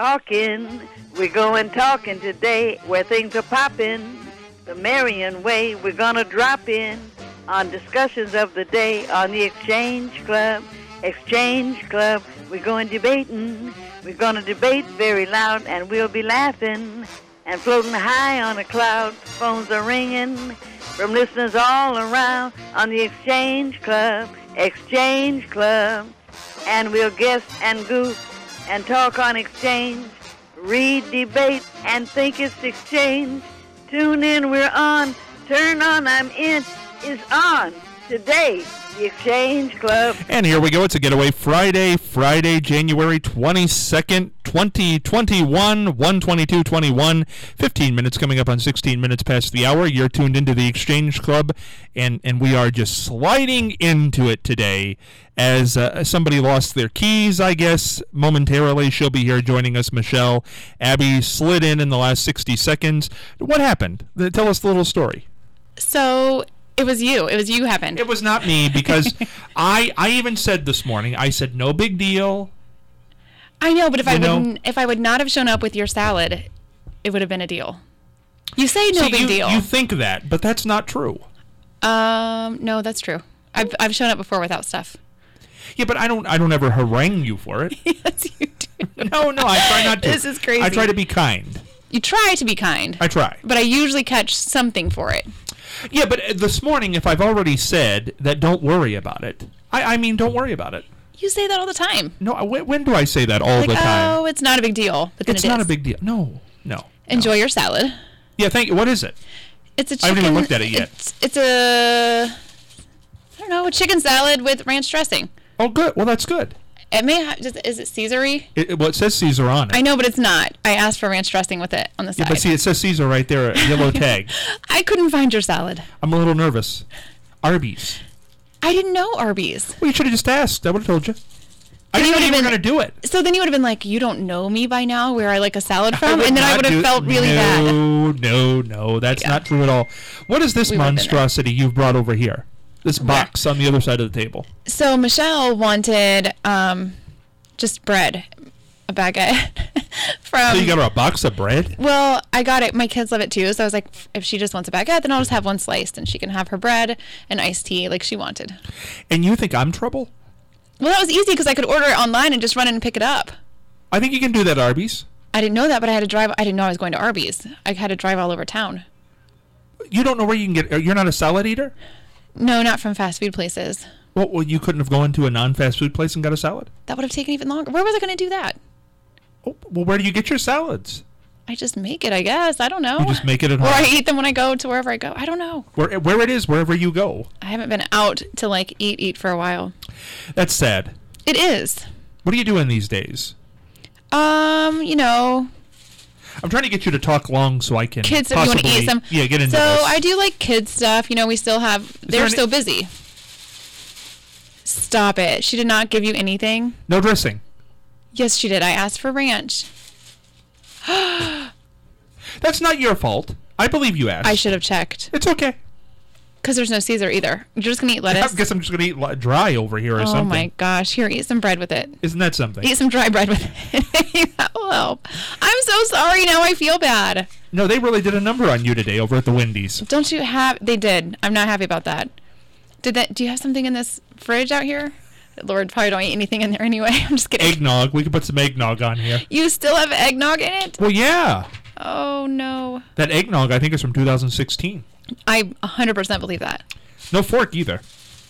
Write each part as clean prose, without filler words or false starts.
talking. We're going talking today where things are popping. The Marion way, we're going to drop in on discussions of the day on the Exchange Club. Exchange Club, we're going debating. We're going to debate very loud, and we'll be laughing and floating high on a cloud. Phones are ringing from listeners all around on the Exchange Club. Exchange Club. And we'll guess and goof and talk on exchange, read, debate, and think it's exchange. Tune in, we're on. Turn on, I'm in. Is on today, the Exchange Club. And here we go. It's a Getaway Friday, January 22nd, 2021, 1:22:21. 15 minutes coming up on 16 minutes past the hour. You're tuned into the Exchange Club, and we are just sliding into it today as somebody lost their keys, I guess, momentarily. She'll be here joining us, Michelle. Abby slid in the last 60 seconds. What happened? Tell us the little story. So it was you. It was you happened. It was not me, because I even said this morning, I said, no big deal. I know, but if I would not have shown up with your salad, it would have been a deal. You say no big deal. You think that, but that's not true. No, that's true. I've shown up before without stuff. Yeah, but I don't ever harangue you for it. Yes, you do. No, I try not to. This is crazy. I try to be kind. You try to be kind. I try. But I usually catch something for it. Yeah, but this morning, if I've already said that, don't worry about it. I mean, don't worry about it. You say that all the time. No, when do I say that all the time? Oh, it's not a big deal. But then it's not a big deal. No. Enjoy your salad. Yeah, thank you. What is it? It's a chicken. I haven't even looked at it yet. It's a chicken salad with ranch dressing. Oh, good. Well, that's good. It may have, is it Caesar-y? Well, it says Caesar on it. I know, but it's not. I asked for ranch dressing with it on the side. Yeah, but see, it says Caesar right there, a yellow tag. I couldn't find your salad. I'm a little nervous. Arby's. I didn't know Arby's. Well, you should have just asked. I would have told you. I didn't know you were going to do it. So then you would have been like, you don't know me by now where I like a salad from? And then I would have felt really bad. No. That's not true at all. What is this monstrosity you've brought over here? This box on the other side of the table. So Michelle wanted just bread, a baguette. So you got her a box of bread? Well, I got it. My kids love it too. So I was like, if she just wants a baguette, then I'll just have one sliced, and she can have her bread and iced tea like she wanted. And you think I'm trouble? Well, that was easy because I could order it online and just run in and pick it up. I think you can do that at Arby's. I didn't know that, but I had to drive. I didn't know I was going to Arby's. I had to drive all over town. You don't know where you can get... You're not a salad eater? No, not from fast food places. Well, you couldn't have gone to a non-fast food place and got a salad? That would have taken even longer. Where was I going to do that? Oh, well, where do you get your salads? I just make it, I guess. I don't know. You just make it at home? Or I eat them when I go to wherever I go. I don't know. Where it is, wherever you go. I haven't been out to, like, eat for a while. That's sad. It is. What are you doing these days? You know... I'm trying to get you to talk long so I can kids, if you want to eat some. Yeah, get into this. So I do like kids stuff. You know, we still have... They're still busy. Stop it. She did not give you anything? No dressing. Yes, she did. I asked for ranch. That's not your fault. I believe you asked. I should have checked. It's okay. Because there's no Caesar either. You're just going to eat lettuce? I guess I'm just going to eat dry over here or something. Oh, my gosh. Here, eat some bread with it. Isn't that something? Eat some dry bread with it. That will help. I'm so sorry. Now I feel bad. No, they really did a number on you today over at the Wendy's. Don't you have... They did. I'm not happy about that. Do you have something in this fridge out here? Lord, probably don't eat anything in there anyway. I'm just kidding. Eggnog. We could put some eggnog on here. You still have eggnog in it? Well, yeah. Oh, no. That eggnog, I think, is from 2016. I 100% believe that. No fork either.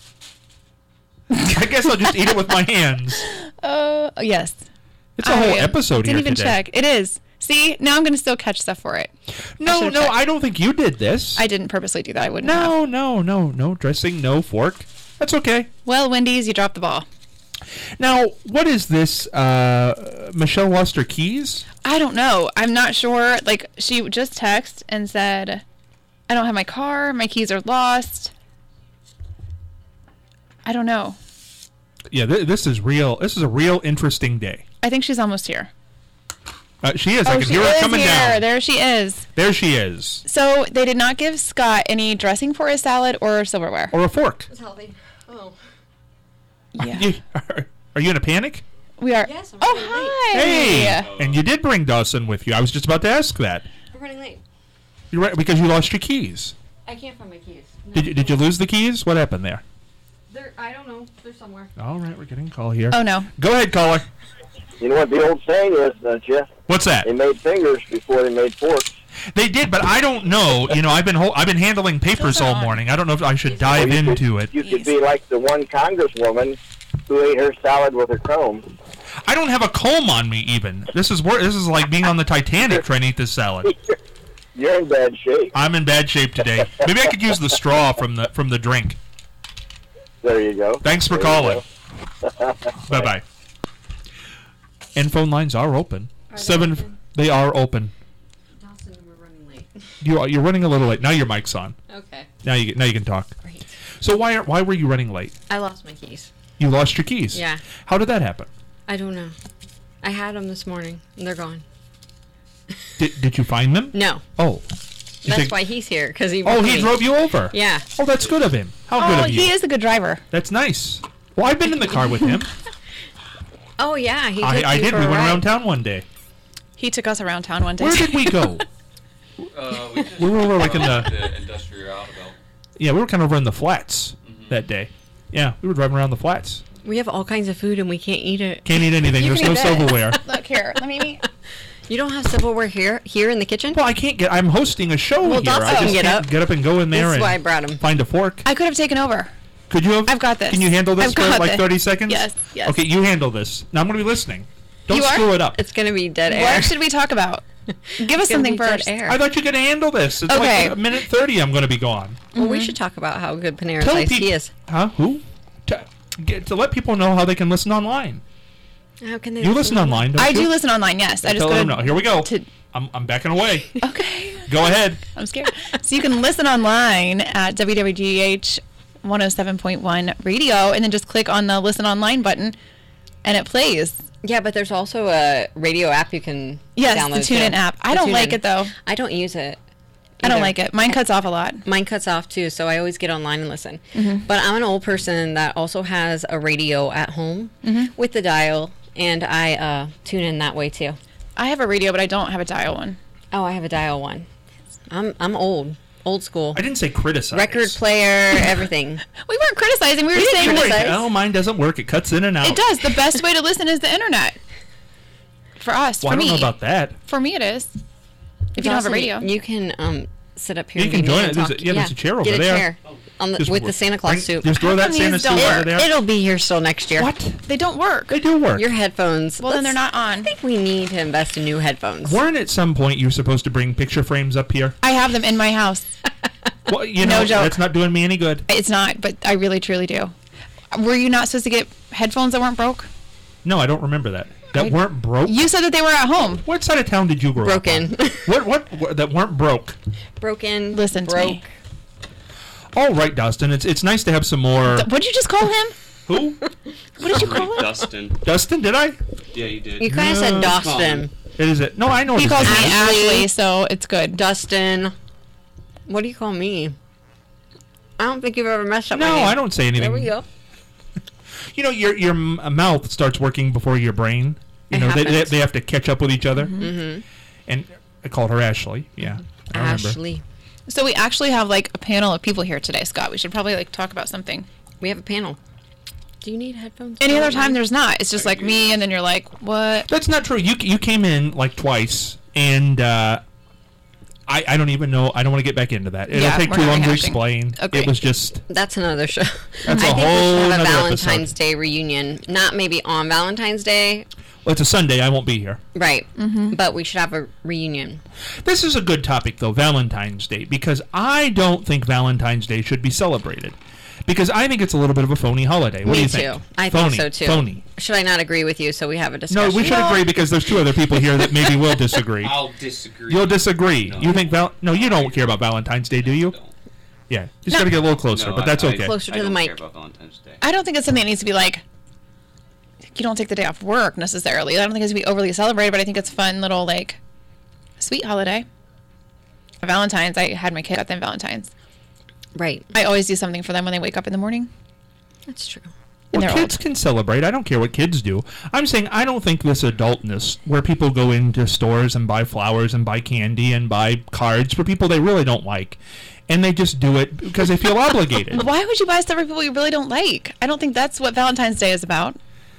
I guess I'll just eat it with my hands. Yes. It's a whole episode here today. Didn't even check. It is. See, now I'm going to still catch stuff for it. No, I don't think you did this. I didn't purposely do that. I wouldn't have. No dressing, no fork. That's okay. Well, Wendy's, you dropped the ball. Now, what is this? Michelle lost her keys? I don't know. I'm not sure. Like, she just texted and said, I don't have my car. My keys are lost. I don't know. Yeah, this is real. This is a real interesting day. I think she's almost here. She is. I can hear her coming down. There she is. There she is. So they did not give Scott any dressing for his salad or silverware. Or a fork. It's healthy. Oh. Yeah. Are you in a panic? We are. Yes, I'm oh, running hi. Hey, and you did bring Dawson with you. I was just about to ask that. I'm running late. You're right, because you lost your keys. I can't find my keys. No. Did you lose the keys? What happened there? I don't know. They're somewhere. All right, we're getting a call here. Oh, no. Go ahead, caller. You know what the old saying is, don't you? What's that? They made fingers before they made forks. They did, but I don't know. You know, I've been handling papers all morning. I don't know if I should dive Well, into it. You could be like the one congresswoman who ate her salad with her comb. I don't have a comb on me even. This is like being on the Titanic trying to eat this salad. You're in bad shape. I'm in bad shape today. Maybe I could use the straw from the drink. There you go. Thanks for There calling. you go. Bye-bye. And phone lines are open. Are they open? They are open. Dawson, we're running late. You're running a little late. Now your mic's on. Okay. Now you can talk. Great. So why were you running late? I lost my keys. You lost your keys. Yeah. How did that happen? I don't know. I had them this morning, and they're gone. Did you find them? No. Oh. You That's think- why he's here, because he. Oh, wrote he me. drove you over. Yeah. Oh, that's good of him. How good Oh, of you. he is a good driver. That's nice. Well, I've been in the car with him. Oh yeah, he. Took I you did. for We a went ride. around town one day. He took us around town one day. Where did we go? We were over like in the industrial roundabout. Yeah, we were kind of over in the flats that day. Yeah, we were driving around the flats. We have all kinds of food, and we can't eat it. Can't eat anything. You There's can no eat it. silverware. Look here. Let me. You don't have silverware here in the kitchen. Well, I can't get. I'm hosting a show Well, here. Dawson I can just get can't up. get up and go in there That's and why I brought him. find a fork. I could have taken over. Could you have? I've got this. Can you handle this I've for got like this. 30 seconds? Yes, yes. Okay, you handle this. Now I'm going to be listening. Don't You are? screw it up. It's gonna be dead air. What should we talk about? Give us something first. Air. I thought you could handle this. It's Okay. like a minute 30. I'm going to be gone. Well, we should talk about how good Panera's Tell iced peop- tea is. Huh? Who? To let people know how they can listen online. How can they? You listen online, don't I you? do listen online. Yes, I just Tell go them no. Here we go. to- I'm backing away. Okay. Go ahead. I'm scared. So you can listen online at WWGH 107.1 radio, and then just click on the listen online button, and it plays. Yeah, but there's also a radio app you can Yes, download. the TuneIn too. app. I The don't like TuneIn. it though. I don't use it. I don't either. like it. Mine cuts off a lot. Mine cuts off too, so I always get online and listen. Mm-hmm. But I'm an old person that also has a radio at home Mm-hmm. with the dial, and I tune in that way too. I have a radio, but I don't have a dial one. Oh, I have a dial one. I'm old school. I didn't say criticize. Record player, everything. We weren't criticizing. We were just saying criticize. that Oh, mine doesn't work. It cuts in and out. it does. The best way to listen is the internet. For us, Well, for I don't me, know about that. for me, it is. If you don't have a Dawson, radio, you can sit up here. You and can meet me join and it. There's talk. a- yeah, there's a chair over Get there. a chair on the, Just with the bring- Santa Claus suit. Just throw How that come Santa these suit don't over work? there. It'll be here still next year. What? they don't work. They do work. Your headphones. Well, then they're Let's- not on. I think we need to invest in new headphones. Weren't at some point you supposed to bring picture frames up here? I have them in my house. Well, you No know, joke. that's not doing me any good. It's not, but I really, truly do. Were you not supposed to get headphones that weren't broke? No, I don't remember that. That weren't broke. You said that they were at home. What side of town did you grow Broken. up on? What that weren't broke? Broken. Listen to broke. me. All right, Dustin. It's nice to have some more. What did you just call him? Who? What did you call him? Dustin. Dustin? Did I? Yeah, you did. You kind of said No, Dustin. Is it? No, I know. He his calls me name. Ashley, so it's good. Dustin. What do you call me? I don't think you've ever messed up my No, name. I don't say anything. There we go. You know, your mouth starts working before your brain. You It know, they happens. have to catch up with each other. Mm-hmm. And I called her Ashley. Yeah, I remember. Ashley. So we actually have like a panel of people here today, Scott. We should probably like talk about something. We have a panel. Do you need headphones? Any other time there's not. It's just like me, and then you're like, what? That's not true. You came in like twice, and I don't even know. I don't want to get back into that. It'll Yeah, take we're too not long to rehashing. explain. Okay. It was just. That's another show. That's I a think we whole should have a nother Valentine's episode. Day reunion. Not maybe on Valentine's Day, Well, it's a Sunday. I won't be here. right? But we should have a reunion. This is a good topic, though, Valentine's Day, because I don't think Valentine's Day should be celebrated. Because I think it's a little bit of a phony holiday. What do Me you too. think? I Phony, think so too. Phony. Should I not agree with you so we have a No, discussion? we should agree because there's two other people here that maybe will disagree. I'll disagree. You'll disagree. No. You think No, you don't care about Valentine's Day, do you? No. Yeah. Just got to get a little closer, No, but that's okay. Closer to I the don't mic. care about Valentine's Day. I don't think it's something that needs to be like. You don't take the day off work necessarily. I don't think it's to be overly celebrated, but I think it's a fun little like sweet holiday. Valentine's. I had my kid got them Valentine's. Right. I always do something for them when they wake up in the morning. That's true. And Well, they're kids old. can celebrate. I don't care what kids do. I'm saying I don't think this adultness, where people go into stores and buy flowers and buy candy and buy cards for people they really don't like, and they just do it because they feel obligated. Why would you buy stuff for people you really don't like? I don't think that's what Valentine's Day is about.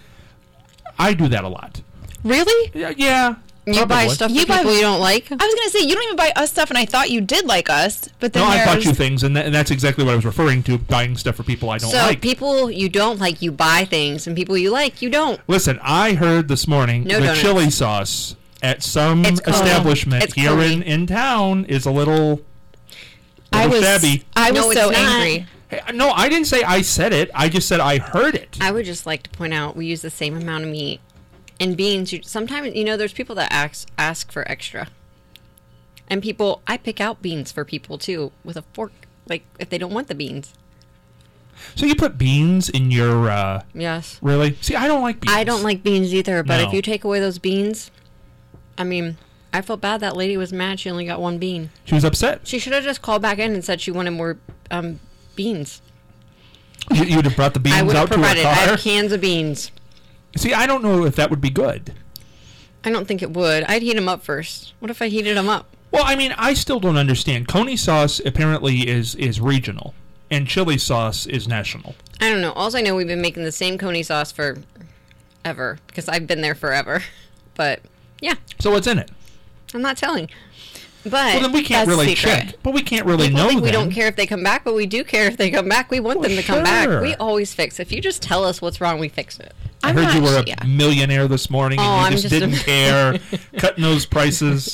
I do that a lot. Really? Yeah. You buy probably. stuff for You buy- people you don't like? I was gonna say you don't even buy us stuff, and I thought you did like us, but then No, I there's bought you things, and that's exactly what I was referring to, buying stuff for people I don't So like. people you don't like, you buy things, and people you like, you don't. Listen, I heard this morning No the donuts. chili sauce at some It's Coney. establishment It's here Coney. in town is a little I was shabby. I was No, it's so not. angry. Hey, no, I didn't say I said it. I just said I heard it. I would just like to point out we use the same amount of meat and beans. Sometimes there's people that ask for extra, and people I pick out beans for people too with a fork, like if they don't want the beans. So you put beans in your Yes, really? See, I don't like beans. I don't like beans either. But No. if you take away those beans, I mean, I felt bad that lady was mad. She only got one bean. She was upset. She should have just called back in and said she wanted more beans. You would have brought the beans I would have out to her provided. I car. have cans of beans. See, I don't know if that would be good. I don't think it would. I'd heat them up first. What if I heated them up? Well, I mean, I still don't understand. Coney sauce apparently is regional, and chili sauce is national. I don't know. All I know, we've been making the same Coney sauce for ever because I've been there forever. But yeah, So what's in it? I'm not telling. But Well, then we can't That's really secret. check. But we can't really people know think we then. don't care if they come back, but we do care if they come back. We want Well, them to come back. sure. We always fix. If you just tell us what's wrong, we fix it. I I'm heard not you were a yeah. millionaire this morning, Oh, and I'm you just just a- didn't care, cutting those prices.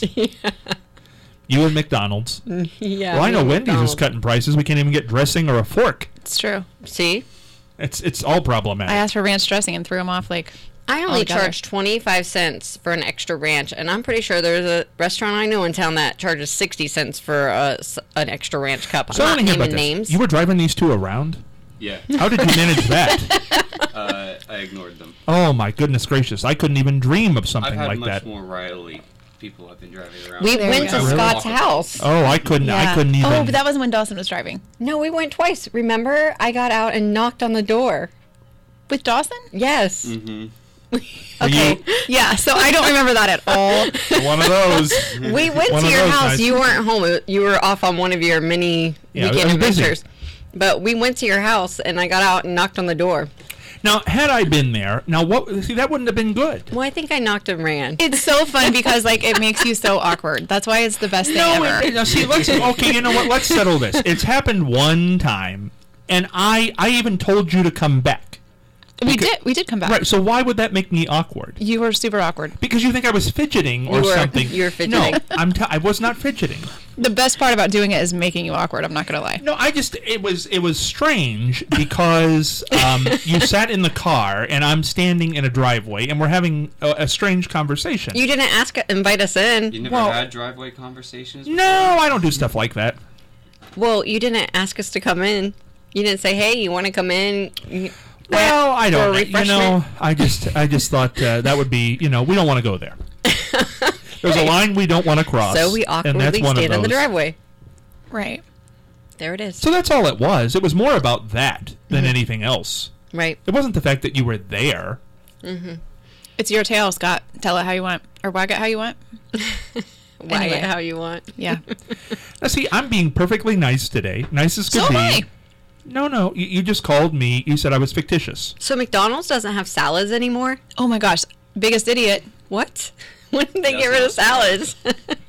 You and McDonald's. Yeah. Well, I know we Wendy's is McDonald's. cutting prices. We can't even get dressing or a fork. It's true. See, It's all problematic. I asked for ranch dressing and threw them off like. I only Altogether. charge 25 cents for an extra ranch, and I'm pretty sure there's a restaurant I know in town that charges 60 cents for an extra ranch cup. so I I'm want not to hear about naming this. names. You were driving these two around? Yeah. How did you manage that? I ignored them. Oh, my goodness gracious. I couldn't even dream of I've something had like much that. more Riley people I've been driving around. We There went we to go. Really? Scott's house. Oh, I couldn't even. Oh, but that wasn't when Dawson was driving. No, we went twice. Remember? I got out and knocked on the door. With Dawson? Yes. Mm-hmm. Were you Yeah, so I don't remember that at all. one of those? We went One to of your those house. nights. You weren't home. You were off on one of your mini Yeah, I weekend was busy. adventures. But we went to your house, and I got out and knocked on the door. Now, had I been there, see, that wouldn't have been good. Well, I think I knocked and ran. It's so fun because like it makes you so awkward. That's why it's the best thing ever. Now, see, okay, you know what? Let's settle this. It's happened one time, and I even told you to come back. We did come back. Right, so why would that make me awkward? You were super awkward. Because you think I was fidgeting or You were. something. You were fidgeting. No, I was not fidgeting. The best part about doing it is making you awkward. I'm not gonna lie. No, it was strange because you sat in the car and I'm standing in a driveway and we're having a strange conversation. You didn't invite us in. You never Well- had driveway conversations? No, I don't do stuff like that. Well, you didn't ask us to come in. You didn't say, "Hey, you want to come in?" Well, I For a don't. You refreshment? know, I just thought that would be. We don't want to go there. There's a line we don't want to cross. So we and that's awkwardly one of stand in the those. driveway. Right. There it is. So that's all it was. It was more about that than anything else. Right. It wasn't the fact that you were there. It's your tale, Scott. Tell it how you want, or wag it how you want. Wag Anyway. it how you want. Yeah. Now, see, I'm being perfectly nice today. Nice as could So be. am I. No, you just called me. You said I was fictitious. So McDonald's doesn't have salads anymore? Oh my gosh, biggest idiot. What? When did they That's get rid not of salads?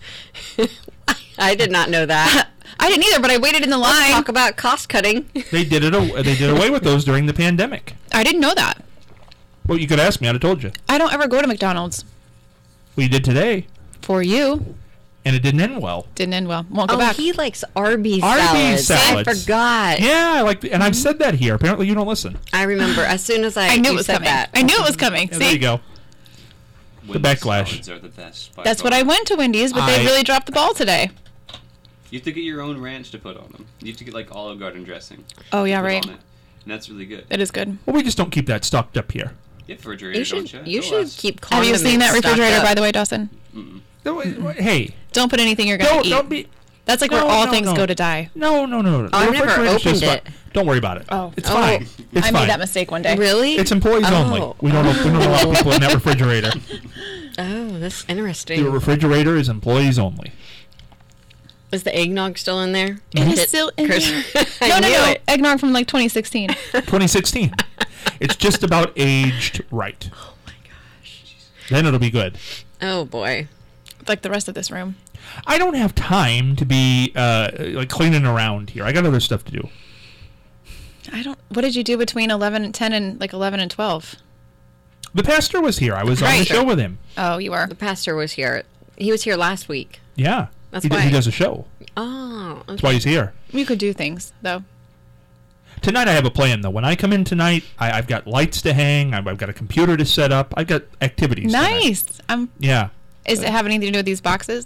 I did not know that. I didn't either, but I waited in the line. Talk about cost cutting. They did it. They did away with those during the pandemic. I didn't know that. Well, you could ask me. I'd have told you. I don't ever go to McDonald's. We did today, For you, and it didn't end well. didn't end well. Won't go Oh, back. he likes Arby's Arby's salads. I salads. forgot. Yeah, I like, and I've said that here. Apparently, you don't listen. I remember as soon as I knew you it was said coming. that. I knew it was coming. Yeah, See, there you go. Wendy's backlash. salads are the best. by that's far. what I went to Wendy's, but they I- really dropped the ball today. You have to get your own ranch to put on them. You have to get like Olive Garden dressing. Oh yeah, to put right. on it. And that's really good. It is good. Well, we just don't keep that stocked up here. You have a refrigerator, You should, don't you Go should ask. keep Have condiments you seen that stocked refrigerator, up. by the way, Dawson? No, Hey, Don't put anything you're gonna eat. don't be. That's like No, where all no, things no. go to die. No. The I've never refrigerator's just opened fine. it. Don't worry about it. Oh. It's Oh. fine. It's I fine. made that mistake one day. Really? It's employees Oh. only. We don't allow people in that refrigerator. Oh, that's interesting. The refrigerator is employees only. Is the eggnog still in there? It is still in Chris- there. I No. knew it. Eggnog from like 2016. 2016. It's just about aged right. Oh my gosh. Then it'll be good. Oh boy. Like the rest of this room. I don't have time to be like cleaning around here. I got other stuff to do. What did you do between 11 and 10 and like 11 and 12? The pastor was here. I was on the Right. show with him. Oh, you were. The pastor was here. He was here last week. Yeah. That's he why. he does a show. Oh. That's why he's here. You could do things though. Tonight I have a plan though. When I come in tonight, I've got lights to hang. I've got a computer to set up. I've got activities. tonight. Nice. Yeah. Is it have anything to do with these boxes?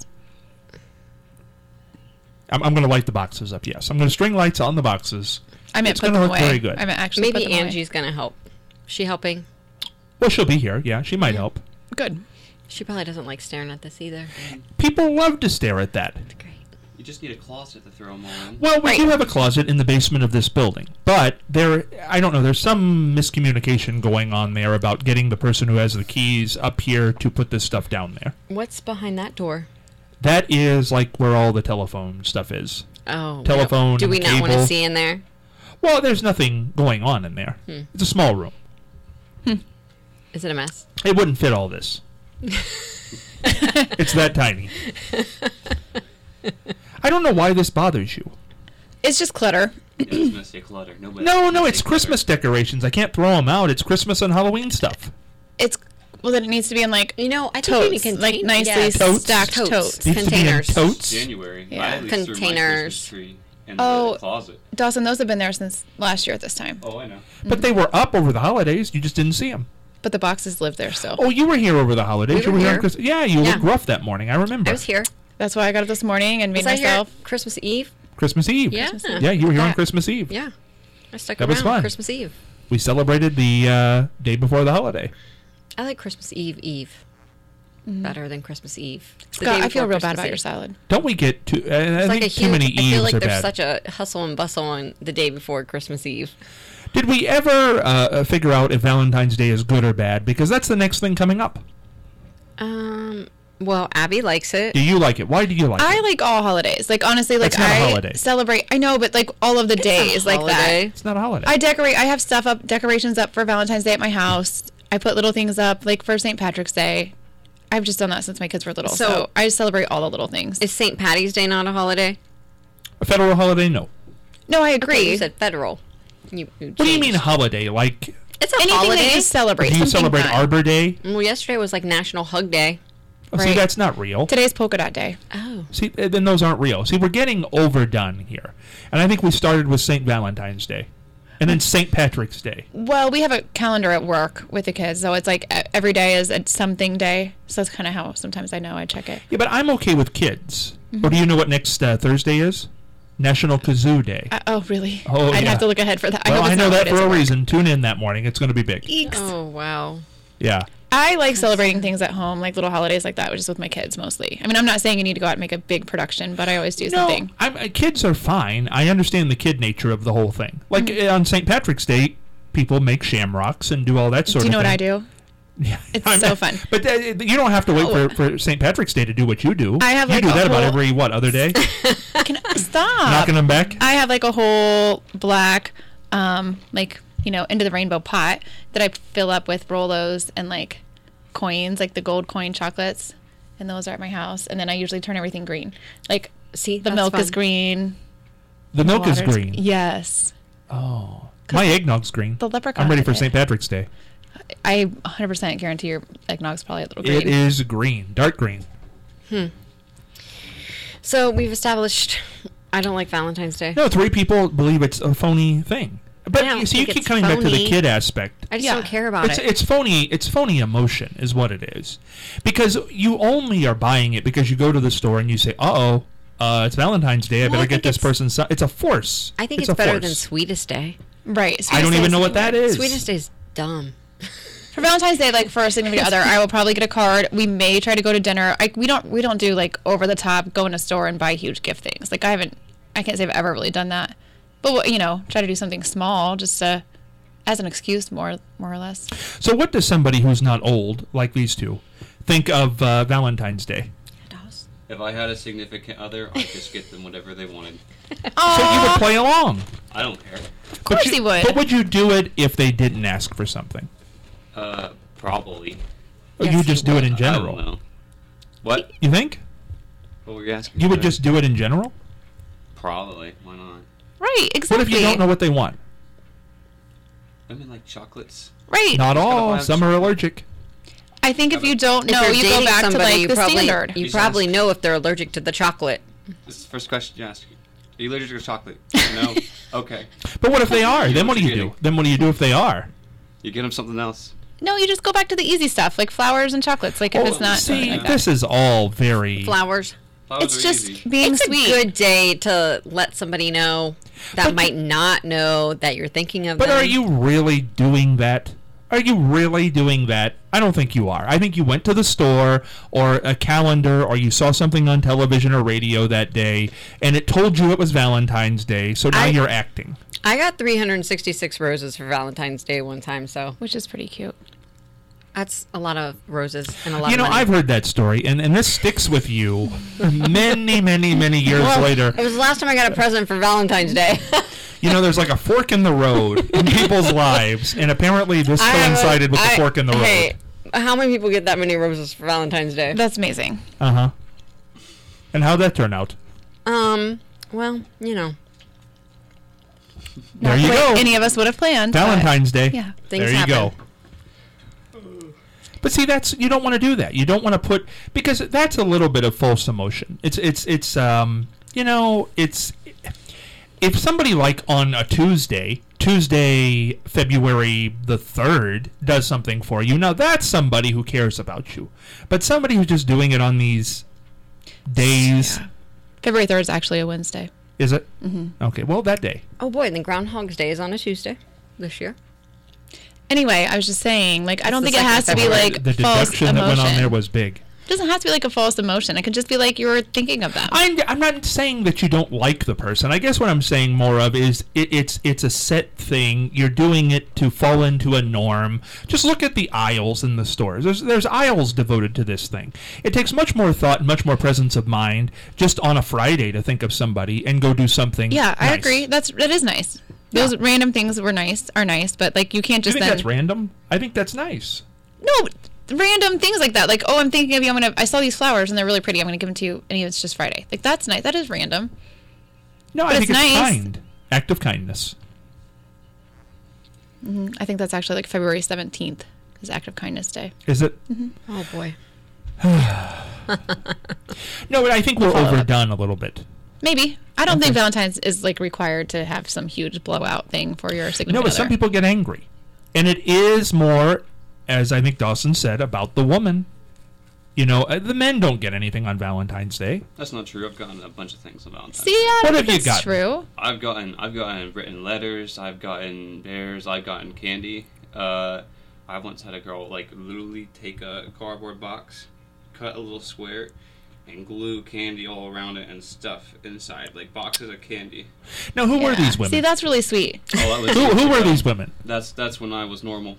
I'm going to light the boxes up. Yes. I'm going to string lights on the boxes. I meant It's put gonna them look away. very good. I meant actually put Maybe them away. Angie's gonna help. She helping? Well, she'll be here. Yeah, she might help. Good. She probably doesn't like staring at this either. People love to stare at that. Great. You just need a closet to throw them all in. Well, we do have a closet in the basement of this building, but I don't know, there's some miscommunication going on there about getting the person who has the keys up here to put this stuff down there. What's behind that door? That is like where all the telephone stuff is. Oh. Telephone, Do we not want to cable. see in there? Well, there's nothing going on in there. It's a small room. Is it a mess? It wouldn't fit all this. It's that tiny. I don't know why this bothers you. It's just clutter. It was gonna say clutter. Nobody No, wants to it's say Christmas clutter. decorations. I can't throw them out. It's Christmas and Halloween stuff. Well, then it needs to be in like You know, I think totes, we can like nicely yes. Totes. stacked Totes. totes. Needs to be in Containers. totes. January. Yeah. I at least threw my Containers. Christmas tree in Oh. the closet. Dawson, those have been there since last year at this time. Oh, I know. But they were up over the holidays. You just didn't see them. But the boxes live there still. Oh, you were here over the holidays. We You were were here on here. Christmas. Yeah, you Yeah. looked rough that morning. I remember. I was here. That's why I got up this morning and made Was I here myself. Christmas Eve? Christmas Eve. Yeah. Yeah, you were here on That- Christmas Eve. Yeah. I stuck That around was fun. Christmas Eve. We celebrated the day before the holiday. I like Christmas Eve better than Christmas Eve. The Scott, day I feel before real bad Christmas about Eve. your salad. Don't we get too? I It's like think a too huge, many I Eves feel like are there's bad. such a hustle and bustle on the day before Christmas Eve. Did we ever figure out if Valentine's Day is good or bad? Because that's the next thing coming up. Well, Abby likes it. Do you like it? Why do you like I it? like all holidays. Like honestly, like That's not a I holiday. celebrate. I know, but like all of the days, like that. Holiday. It's not a holiday. I decorate. I have stuff up, decorations up for Valentine's Day at my house. I put little things up, like for St. Patrick's Day. I've just done that since my kids were little. So- So I just celebrate all the little things. Is St. Patty's Day not a holiday? A federal holiday? No. No, I Okay, agree. you said federal. You What do you mean changed. holiday? Like, It's a Anything holiday. that you celebrate. do you something celebrate fun. Arbor Day? Well, yesterday was like National Hug Day. Oh, see, Right. that's not real. Today's polka dot day. Oh. See, then those aren't real. See, we're getting overdone here. And I think we started with St. Valentine's Day. And then St. Patrick's Day. Well, we have a calendar at work with the kids, so it's like every day is a something day. So that's kind of how sometimes I know I check it. Yeah, but I'm okay with kids. Or do you know what next Thursday is? National Kazoo Day. Oh, really? Oh, I'd yeah. have to look ahead for that. Well, hope I it's know not that what it for is a at work. reason. Tune in that morning. It's going to be big. Eeks. Oh, wow. Yeah. I like celebrating things at home, like little holidays like that, just with my kids mostly. I mean, I'm not saying you need to go out and make a big production, but I always do No, something. kids are fine. I understand the kid nature of the whole thing. Like on St. Patrick's Day, people make shamrocks and do all that sort Do you know of what thing. I do? Yeah, It's so fun. But you don't have to wait for St. Patrick's Day to do what you do. I have, you like, do a that about whole- every other day, Stop. knocking them back. I have like a whole black, into the rainbow pot that I fill up with Rolos and like coins, like the gold coin chocolates, and those are at my house. And then I usually turn everything green. Like See, the that's milk is fun. green. The milk is water's- green. Yes. Oh, my eggnog's green. The leprechaun I'm ready for did it. St. Patrick's Day. I 100% guarantee your eggnog's probably a little green. It is green, dark green. So we've established I don't like Valentine's Day. No, 3 people believe it's a phony thing. But I don't you see, you think keep it's coming back to the phony. kid aspect. I just Yeah. don't care about it. It's phony. It's phony emotion, is what it is, because you only are buying it because you go to the store and you say, "Uh oh, it's Valentine's Day. I Well, better I get think this it's- person." It's a force. I think it's a better force. than Sweetest Day. Right. I don't Sweetest even Day know is what that is. Sweetest Day's dumb. For Valentine's Day, like for a significant other, I will probably get a card. We may try to go to dinner. We don't do like over the top, go in a store and buy huge gift things. Like I can't say I've ever really done that. But try to do something small just as an excuse, more or less. So what does somebody who's not old, like these two, think of Valentine's Day? If I had a significant other, I'd just get them whatever they wanted. So you would play along. I don't care. Of course he would. But would you do it if they didn't ask for something? Probably. Or you just do it in I general? don't know. What? You think? What were you asking? You would just do it in general? Probably. Why not? Right, exactly. What if you don't know what they want? Women like chocolates. Right. Not gotta all. buy Some are allergic. I think if you don't know, If you you're go dating back to somebody, like the standard. You Just probably ask. know if they're allergic to the chocolate. This is the first question you ask. Are you allergic to chocolate? No? Okay. But what if they are? Then what do you You're do? Then what do you do if they are? You get them something else. No, you just go back to the easy stuff, like flowers and chocolates. Like if it's not See, like that. this is all very... Flowers. Flowers It's are just easy. being It's sweet. a good day to let somebody know that But- might not know that you're thinking of But them. are you really doing that? Are you really doing that? I don't think you are. I think you went to the store or a calendar or you saw something on television or radio that day and it told you it was Valentine's Day, so now you're acting. I got 366 roses for Valentine's Day one time, so Which is pretty cute. that's a lot of roses and a lot You of know, money. I've heard that story, and this sticks with you many, many, many years Well, later. It was the last time I got a present for Valentine's Day. You know, there's like a fork in the road in people's lives, and apparently this coincided with the fork in the road. Hey, how many people get that many roses for Valentine's Day? That's amazing. Uh-huh. And how'd that turn out? Well, you know, There you What go. any of us would have planned. but- Valentine's Day. Yeah. Things there you happen. go. But see, you don't want to do that. You don't want to put, because that's a little bit of false emotion. It's if somebody like on a Tuesday, February the 3rd, does something for you, now that's somebody who cares about you. But somebody who's just doing it on these days, February 3rd is actually a Wednesday. is it? Mm-hmm. Okay, well, that day. oh boy, and then Groundhog's Day is on a Tuesday this year. Anyway, I was just saying, like, I don't the think it has to be second like The false deduction that emotion. went on there was big. It doesn't have to be like a false emotion. It could just be like you were thinking of them. I'm not saying that you don't like the person. I guess what I'm saying more of is it's a set thing. You're doing it to fall into a norm. Just look at the aisles in the stores. There's aisles devoted to this thing. It takes much more thought and much more presence of mind just on a Friday to think of somebody and go do something. Yeah, I nice. agree. That is nice. Those random things are nice, but like you can't Do you just think then. that's random? I think that's nice. No, random things like that. Like, oh, I'm thinking of you. I saw these flowers and they're really pretty. I'm gonna give them to you, and it's just Friday. Like that's nice. That is random. No, But I think it's it's nice. kind. Act of kindness. I think that's actually like February 17th is Act of Kindness Day. Is it? Oh boy. No, but I think we're follow up. overdone a little bit. Maybe. I don't think Valentine's is like required to have some huge blowout thing for your significant No, but other. some people get angry. And it is more, as I think Dawson said, about the woman. You know, the men don't get anything on Valentine's Day. That's not true. I've gotten a bunch of things on Valentine's. See, I What don't have think you that's gotten? true. I've gotten written letters. I've gotten bears. I've gotten candy. I once had a girl like literally take a cardboard box, cut a little square, and glue candy all around it and stuff inside, like boxes of candy. Now, who were Yeah. these women? See, that's really sweet. Oh, that was who were these women? That's when I was normal.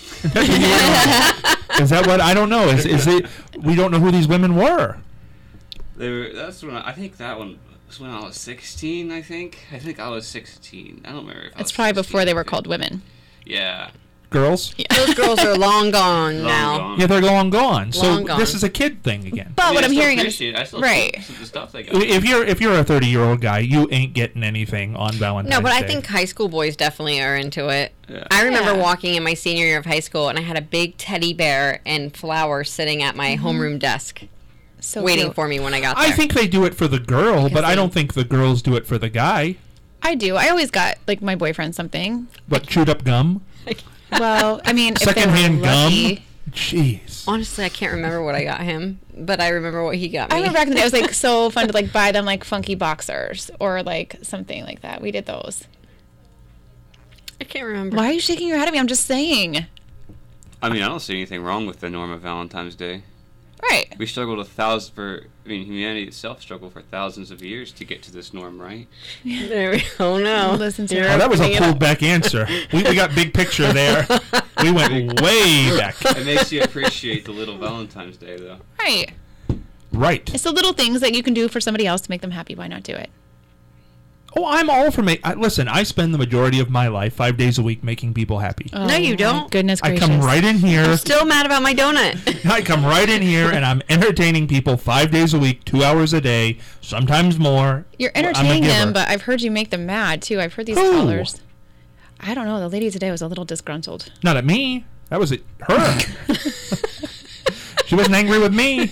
Is that what? I don't know. Is it? We don't know who these women were. That's when I think that one was when I was 16. I think I was 16. I don't remember if I It's was probably 16, before they were I think. called women. Yeah. Girls? Those girls are long gone Long now. gone. Yeah, they're long gone. So Long gone. this is a kid thing again. But what I I'm still hearing is appreciate it. I still right. appreciate the stuff they got. If you're a 30-year-old guy, you ain't getting anything on Valentine's No, but I Day. think high school boys definitely are into it. Yeah. I remember Yeah. walking in my senior year of high school, and I had a big teddy bear and flowers sitting at my homeroom desk, so waiting cute. for me when I got there. I think they do it for the girl, but I they- don't think the girls do it for the guy. I do. I always got like my boyfriend something. But chewed up gum, Well, I mean, if they were secondhand gum. lucky. Jeez. Honestly, I can't remember what I got him, but I remember what he got me. I remember back in the day, it was like so fun to like buy them like funky boxers or like something like that. We did those. I can't remember. Why are you shaking your head at me? I'm just saying. I mean, I don't see anything wrong with the norm of Valentine's Day. Right. We struggled humanity itself struggled for thousands of years to get to this norm, right? There we go. No. Listen to You're her. Oh, that was a bringing pulled up- back answer. We got big picture there. We went way back. It makes you appreciate the little Valentine's Day, though. Right. Right. It's the little things that you can do for somebody else to make them happy. Why not do it? Oh, I'm all for listen, I spend the majority of my life 5 days a week making people happy. Oh, No, you my don't. Goodness I gracious. come right in here. Still mad about my donut. I come right in here and I'm entertaining people 5 days a week, 2 hours a day, sometimes more. You're I'm a entertaining giver. them, but I've heard you make them mad too. I've heard these Who? callers. I don't know. The lady today was a little disgruntled. Not at me. That was her. She wasn't angry with me.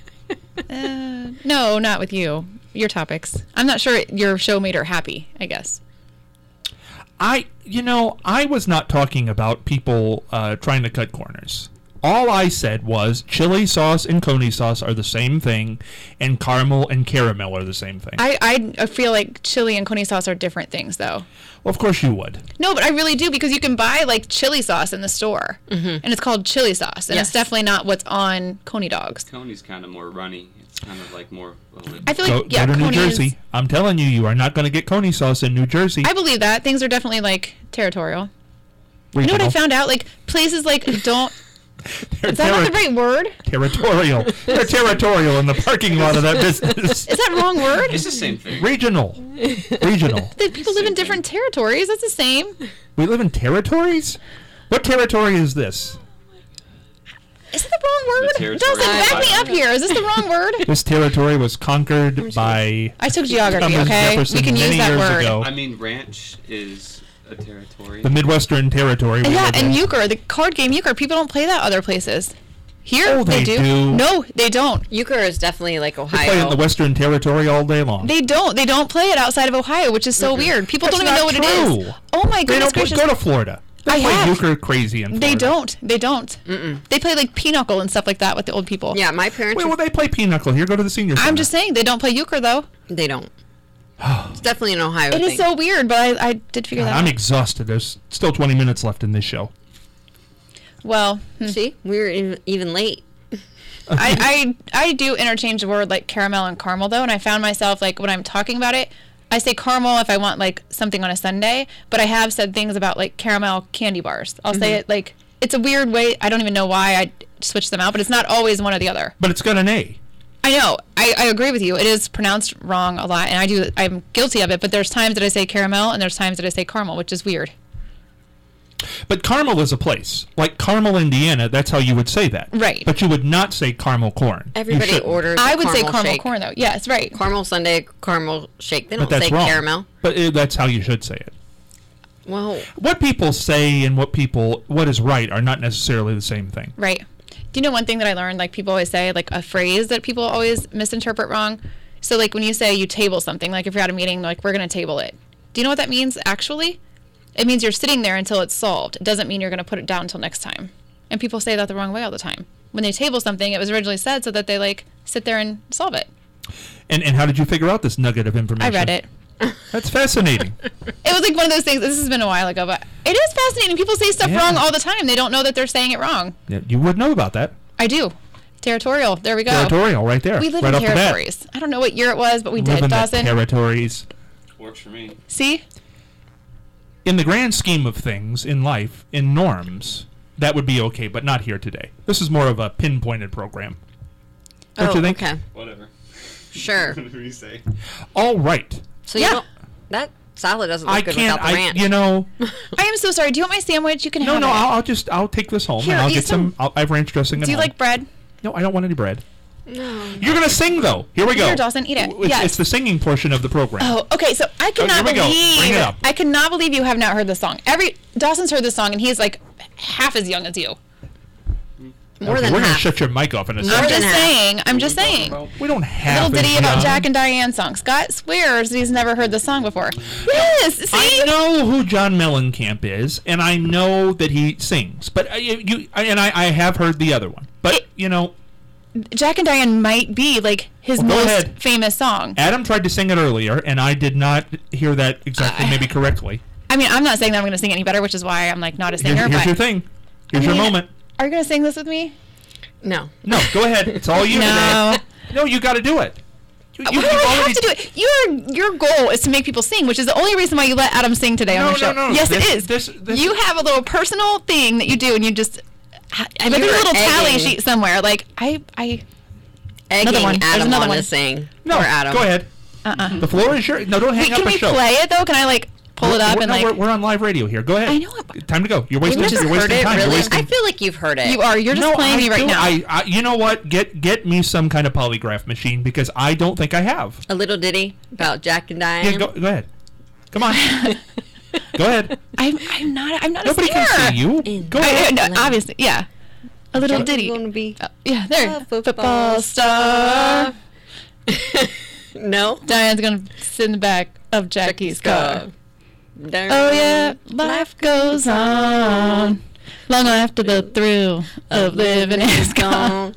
No, not with you. Your topics. I'm not sure your show made her happy, I guess. I was not talking about people trying to cut corners. All I said was chili sauce and coney sauce are the same thing, and caramel and caramel are the same thing. I feel like chili and coney sauce are different things, though. Well, of course you would. No, but I really do, because you can buy like chili sauce in the store, and it's called chili sauce, and Yes. it's definitely not what's on coney dogs. Coney's kind of more runny. It's kind of like more. I feel Go, like yeah, go to New coney is- Jersey. I'm telling you, you are not going to get coney sauce in New Jersey. I believe that things are definitely like territorial. You know what I Regional. found out? Like places like don't. They're Is that not the right word? Territorial. They're territorial in the parking lot of that business. Is that the wrong word? It's the same thing. Regional. Regional. The people live in different territories. That's the same. We live in territories? What territory is this? Is it the wrong word? territory Dawson, of back me Iowa. up here. Is this the wrong word? This territory was conquered by I took geography, Thomas okay? Jefferson We can use many that years word. ago. I mean, ranch is a territory. The Midwestern Territory. we Yeah, live and in. euchre, the card game euchre, people don't play that other places. Here, Oh, they do. No, they don't. Euchre is definitely like They play in Ohio. the Western Territory all day long. They don't. They don't play it outside of Ohio, which is so weird. People That's don't even know not what it is. true. Oh my They goodness don't gracious. go to Florida. They I play have. euchre crazy in Florida. They don't. They don't. They play like pinochle and stuff like that with the old people. Yeah, my parents. Wait, well, they play pinochle. Here, go to the senior center. I'm just saying they don't play euchre though. They don't. It's definitely an Ohio It thing. is so weird, but I did figure God, that I'm out. exhausted. There's still 20 minutes left in this show. Well, See, we were even late. I do interchange the word like caramel and caramel though, and I found myself like when I'm talking about it, I say caramel if I want like something on a sundae, but I have said things about like caramel candy bars. I'll say it like it's a weird way. I don't even know why I switch them out, but it's not always one or the other. But it's got an A. I know. I agree with you. It is pronounced wrong a lot, and I'm guilty of it. But there's times that I say caramel, and there's times that I say caramel, which is weird. But Carmel is a place. Like Carmel, Indiana, that's how you would say that. Right. But you would not say caramel corn. You Everybody shouldn't. orders. I would say caramel shake. corn though. Yes, right. Caramel sundae, caramel shake. They But don't that's say wrong. caramel. But that's how you should say it. Well, What people say and what is right are not necessarily the same thing. Right. Do you know one thing that I learned? Like people always say, like a phrase that people always misinterpret wrong. So like when you say you table something, like if you're at a meeting, like we're going to table it. Do you know what that means actually? It means you're sitting there until it's solved. It doesn't mean you're going to put it down until next time. And people say that the wrong way all the time. When they table something, it was originally said so that they like sit there and solve it. And how did you figure out this nugget of I information? read it. That's fascinating. It was like one of those things. This has been a while ago, but it is fascinating. People say stuff Yeah. wrong all the time. They don't know that they're saying it wrong. Yeah, you would know about that. I do. Territorial. There we go. Territorial, right there. We live right in off the bat. territories. I don't know what year it was, but we Live did. in the Dawson. territories. Works for me. See? In the grand scheme of things in life, in norms, that would be okay, but not here today. This is more of a pinpointed program. Don't you think? Okay. Whatever. Sure. Whatever you say. All right. So Yeah. you don't. That salad doesn't look I good can't. without the ranch. You know. I am so sorry. Do you want my sandwich? You can No, have no. it. I'll take this home Here, and I'll eat get some. I have ranch dressing. Do you like bread? No, I don't want any bread. No. You're gonna sing though. Here we go. Here, Dawson, eat it. It's, Yes. it's the singing portion of the program. Oh, okay. So I cannot here we go. Bring believe it up. I cannot believe you have not heard this song. Dawson's heard this song, and he's like half as young as you. More Okay, than we're gonna half. shut your mic off in a More I'm second. than just half. saying. I'm just saying. We don't have Little ditty it, about John. Jack and Diane song. Scott swears he's never heard the song before. Yes. See? I know who John Mellencamp is, and I know that he sings. But I have heard the other one. But It- Jack and Diane might be like his Well, go most ahead. famous song. Adam tried to sing it earlier, and I did not hear that exactly, maybe correctly. I mean, I'm not saying that I'm going to sing any better, which is why I'm like not a singer. Here's but your thing. Here's your mean, moment. Are you gonna sing this with me? No. No, go ahead. It's all you No. today. No, you got to do it. Why do I have to do it? Your goal is to make people sing, which is the only reason why you let Adam sing today on your show. No. Yes, This- it is. this- You have a little personal thing that you do, and you just. I bet there's a You're little tally egging. sheet somewhere. Like Egging Another one. There's Adam another on one. to sing. No, Or Adam. go ahead. The floor is yours. No, don't hang wait, up can a we show. play it though? Can I like pull it up and like? we're on live radio here. Go ahead. I know it. Time to go. You're You've wasting. never You're heard wasting it, time. You're really? wasting. I feel like you've heard it. You are. You're just playing me right feel- now. I you know what? Get me some kind of polygraph machine because I don't think I have. A little ditty about Jack and Diane. Yeah, go ahead. Come on. Go ahead. I'm not Nobody a can singer. see you. In Go the- ahead. No, obviously, yeah. A little Jack's ditty. gonna be Yeah, there. a football star. No. Diane's gonna sit in the back of Jackie's car. Oh Oh yeah, life goes on long after the thrill of living is gone.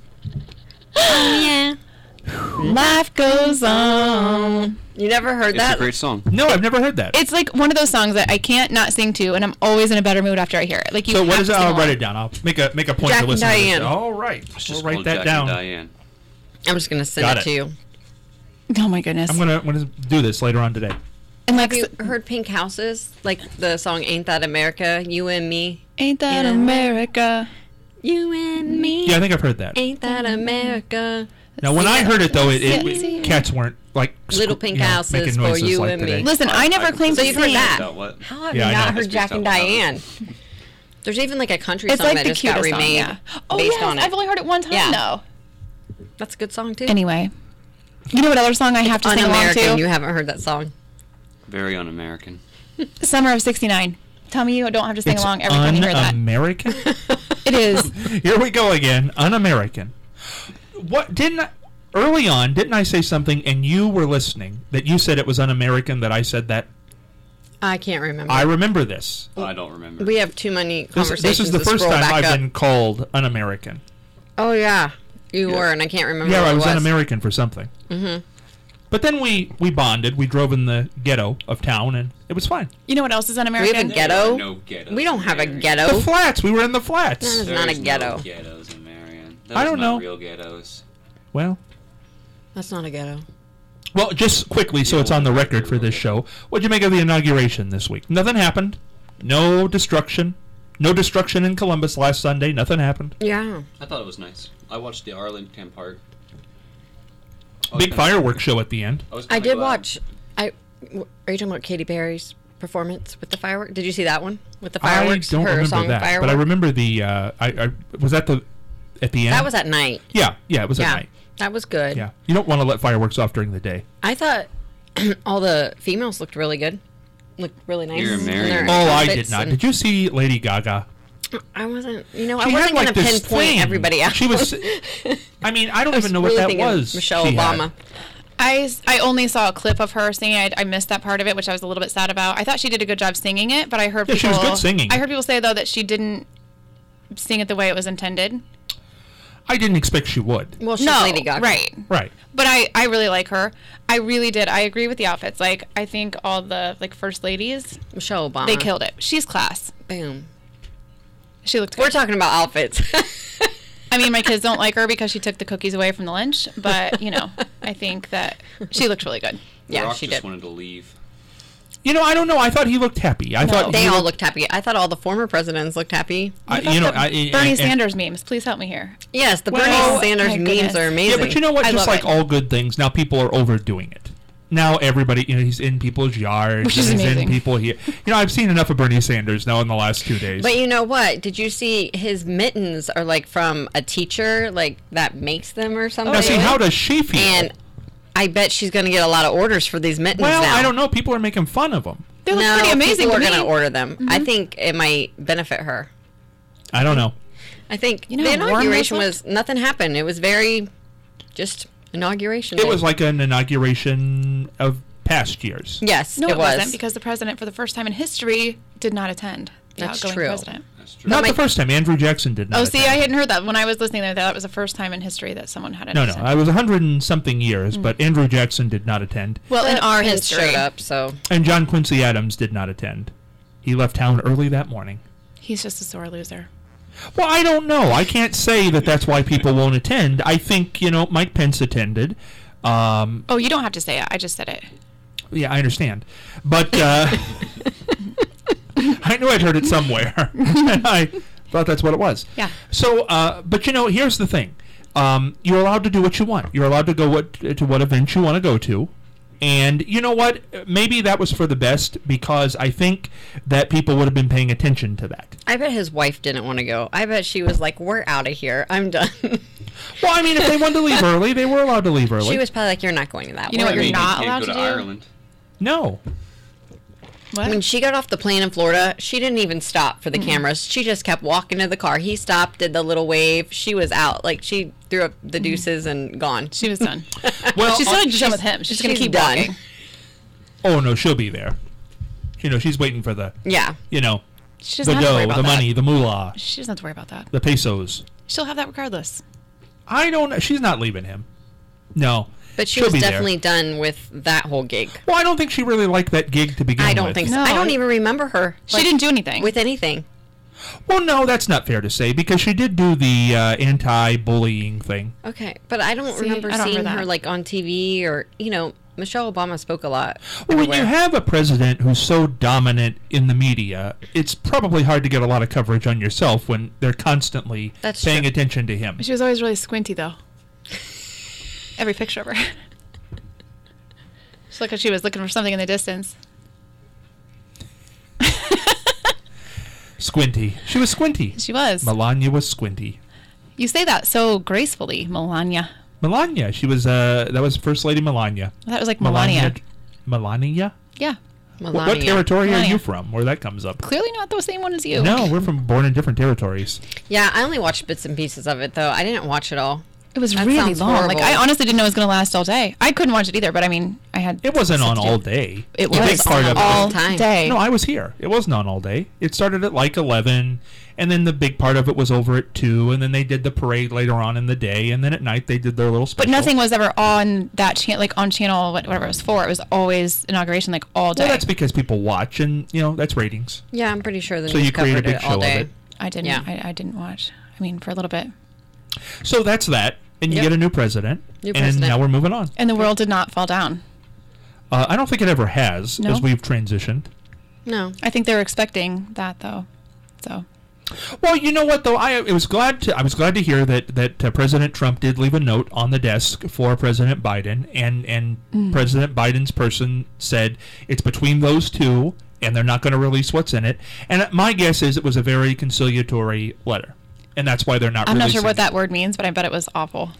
Oh yeah. Life goes on. You never heard It's a that? great song. No, I've never heard that. It's like one of those songs that I can't not sing to, and I'm always in a better mood after I hear it. Like you. So what have is to it? sing I'll write along. it down. I'll make a point Jack to and listen to this. Diane. All right. It's We'll just write called that Jack down. and Diane. I'm just gonna send Got it it. to you. Oh my goodness. I'm gonna do this later on today. And like, Have you heard Pink Houses? Like the song "Ain't That America"? You and me. ain't that Yeah. America? You and me. Yeah, I think I've heard that. Ain't that America? Now, when I heard it though, Yeah. cats weren't like Little pink you know, houses making for noises you like and me. today. Listen, I never claimed So to you've heard sing. that? About what? How have Yeah, I you not know. heard It's Jack based and off of Diane? There's even like a country It's song like that the just got cutest song. remade Yeah. Oh based yes, on it. I've only heard it one time Yeah. though. That's a good song too. Anyway, you know what other song I have to sing along Un-American. to? You haven't heard that song. Very un-American. Summer of '69. Tell me you don't have to sing It's along every time you hear that. un-American. It is. Here we go again. Un-American. What didn't I, early on? Didn't I say something and you were listening that you said it was un-American that I said that? I can't remember. I remember this. I don't remember. We have too many This conversations. is the to first scroll time back I've up. been called un-American. Oh yeah, you Yeah. were, and I can't remember. Yeah, what I it was was un-American for something. Mm-hmm. But then we bonded. We drove in the ghetto of town, and it was fine. You know what else is We un-American? have a There ghetto. are no ghettos We don't in have a Marion. ghetto. The flats. We were in the flats. No, There's not a ghetto. No ghettos in Marion. I don't Those are know. not real ghettos. Well, That's not a ghetto. well, just quickly, so it's on the record for this show. What'd you make of the inauguration this week? Nothing happened. No destruction. No destruction in Columbus last Sunday. Nothing happened. Yeah. I thought it was nice. I watched the Arlington part. Big fireworks show at the end. I did watch. Are you talking about Katy Perry's performance with the fireworks? Did you see that one with the fireworks? I don't Her remember song that, Firework? but I remember the. I was that the at the end. That was at night. Yeah, it was Yeah, at night. that was good. Yeah, you don't want to let fireworks off during the day. I thought all the females looked really good. Looked really nice. You're in Marion. their Oh, I outfits did not. and- Did you see Lady Gaga? I wasn't. You know, I She wasn't had, like, going to this pinpoint thing. everybody out. She was. I mean, I don't even know what really that thinking was. Michelle she had. Obama. I only saw a clip of her singing. I missed that part of it, which I was a little bit sad about. I thought she did a good job singing it, but I heard Yeah, she people. was good singing. I heard people say though that she didn't sing it the way it was intended. I didn't expect she would. Well, she's No, Lady Gaga. right? Right. But I really like her. I really did. I agree with the outfits. Like I think all the like first ladies, Michelle Obama. they killed it. She's class. Boom. She looked good. We're talking about outfits. I mean, my kids don't like her because she took the cookies away from the lunch, but you know, I think that she looked really good. Yeah, Rock she just did. wanted to leave. You know, I don't know. I thought he looked happy. I thought They he all looked happy. I thought all the former presidents looked happy. Bernie and- Sanders memes. Please help me here. Yes, the Well, Bernie Sanders my memes goodness. are amazing. Yeah, but you know what? I Just love like it. all good things, now people are overdoing it. Now everybody, he's in people's yards. Which is and he's amazing. in people here. I've seen enough of Bernie Sanders now in the last 2 days. But you know what? Did you see his mittens are like from a teacher, like that makes them or something? now, see, how does she feel? And I bet she's going to get a lot of orders for these mittens well, now. I don't know. People are making fun of them. They look No, pretty amazing people to are me. going to order them. I think it might benefit her. I don't know. I think You know the how warm inauguration those was nothing happened. It was very just inauguration. It day. was like an inauguration of past years. yes, No, it it was wasn't because the president, for the first time in history, did not attend. The That's outgoing true. president. That's true. Not my- the first time. Andrew Jackson did not. Oh, see, attend. I hadn't heard that when I was listening. That was the first time in history that someone hadn't. No, I was 100 and something years, Mm. but Andrew Jackson did not attend. Well, in our Pence history, showed up. So And John Quincy Adams did not attend. He left town early that morning. he's just a sore loser. Well, I don't know. I can't say that that's why people won't attend. I think, Mike Pence attended. Oh, you don't have to say it. I just said it. Yeah, I understand. But I knew I'd heard it somewhere. And I thought that's what it was. Yeah. So, but here's the thing. You're allowed to do what you want. You're allowed to go to what events you want to go to. And you know what? Maybe that was for the best, because I think that people would have been paying attention to that. I bet his wife didn't want to go. I bet she was like, we're out of here. I'm done. Well, I mean, if they wanted to leave early, they were allowed to leave early. She was probably like, you're not going to that You know one. what you're You not can't allowed go to do? Ireland. No. What? When she got off the plane in Florida, she didn't even stop for the cameras. She just kept walking to the car. He stopped, did the little wave. She was out. Like, she threw up the deuces and gone. She was done. Well, she's still done with him. She's going to keep done. walking. Oh, no, she'll be there. She's waiting for the, Yeah. She the doesn't have to worry dough, about the that. money, the moolah, She doesn't have to worry about that. the pesos. She'll have that regardless. I don't know. She's not leaving him. No. But she She'll was be there. definitely done with that whole gig. Well, I don't think she really liked that gig to begin with. I don't think so. No. I don't even remember her. She didn't do anything. with anything. Well, no, that's not fair to say, because she did do the anti-bullying thing. Okay, but I don't See, remember I don't seeing remember her that. like on TV or Michelle Obama spoke a lot. Well, when you everywhere. have a president who's so dominant in the media, it's probably hard to get a lot of coverage on yourself when they're constantly That's paying true. attention to him. She was always really squinty, though. Every picture of her. She looked like she was looking for something in the distance. Squinty. She was squinty. She was. Melania was squinty. You say that so gracefully, Melania. Melania. She was, that was First Lady Melania. That was like Melania. Melania? Yeah. What territory are Melania. you from, where that comes up? Clearly not the same one as you. No, we're born in different territories. Yeah, I only watched bits and pieces of it though. I didn't watch it all. It was That really sounds long. Like, horrible. I honestly didn't know it was going to last all day. I couldn't watch it either, but I mean, I had. It wasn't on stuff to all do. day. It The was big part of it. all Time. day. No, I was here. It wasn't on all day. It started at like 11, and then the big part of it was over at 2, and then they did the parade later on in the day, and then at night they did their little special. But nothing was ever on that channel, like on channel whatever it was for. It was always inauguration, like all day. Well, that's because people watch, and, that's ratings. Yeah, I'm pretty sure the So news you create a covered big it show all of day. it. I didn't. Yeah. I didn't watch. I mean, for a little bit. So that's that, and you Yep. get a new president, New and president. now we're moving on. And the world did not fall down. I don't think it ever has, No? as we've transitioned. No. I think they were expecting that though. So Well, you know what though, I was glad to hear that President Trump did leave a note on the desk for President Biden, and President Biden's person said it's between those two, and they're not going to release what's in it. And my guess is it was a very conciliatory letter, and that's why they're not. I'm not sure releasing what it. that word means, but I bet it was awful.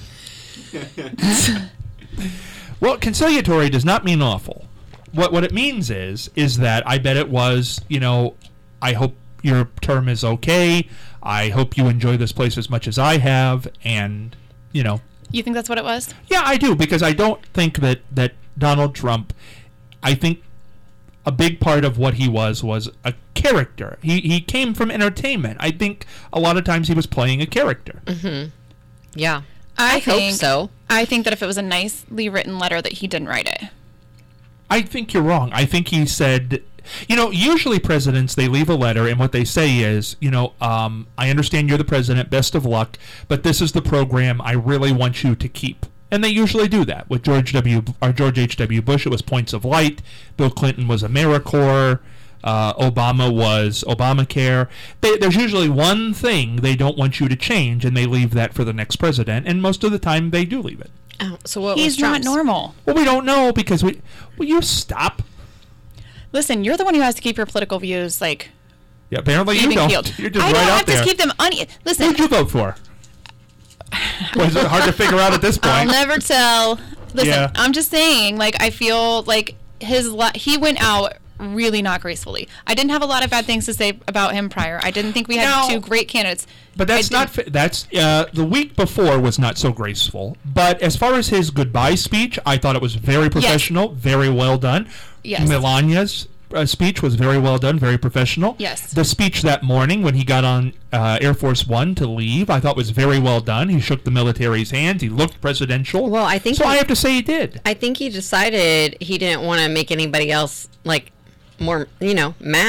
Well, conciliatory does not mean awful. What it means is that I bet it was, I hope your term is okay. I hope you enjoy this place as much as I have, and, You think that's what it was? yeah, I do, because I don't think that Donald Trump, I think a big part of what he was a character. He came from entertainment. I think a lot of times he was playing a character. Yeah. I hope think so. I think that if it was a nicely written letter, that he didn't write it. I think you're wrong. I think he said, usually presidents, they leave a letter, and what they say is, I understand you're the president, best of luck, but this is the program I really want you to keep. And they usually do that. With George H.W. Bush, it was Points of Light. Bill Clinton was AmeriCorps. Obama was Obamacare. There's usually one thing they don't want you to change, and they leave that for the next president, and most of the time they do leave it. Oh, so what He's was not Trump's? normal. Well, we don't know, because will you stop? Listen, you're the one who has to keep your political views like Yeah, apparently you even don't. keeled. You're just I right don't out have there. to keep them Listen, Who'd you vote for? Was it hard to figure out at this I'll point? never tell. Listen, Yeah. I'm just saying, like, I feel like he went out really not gracefully. I didn't have a lot of bad things to say about him prior. I didn't think we had No. two great candidates. But that's I not. That's the week before was not so graceful. But as far as his goodbye speech, I thought it was very professional, very well done. Yes. Melania's speech was very well done, very professional. Yes. The speech that morning when he got on Air Force One to leave, I thought was very well done. He shook the military's hands. He looked presidential. Well, I think so. he- I have to say he did. I think he decided he didn't want to make anybody else like more, mad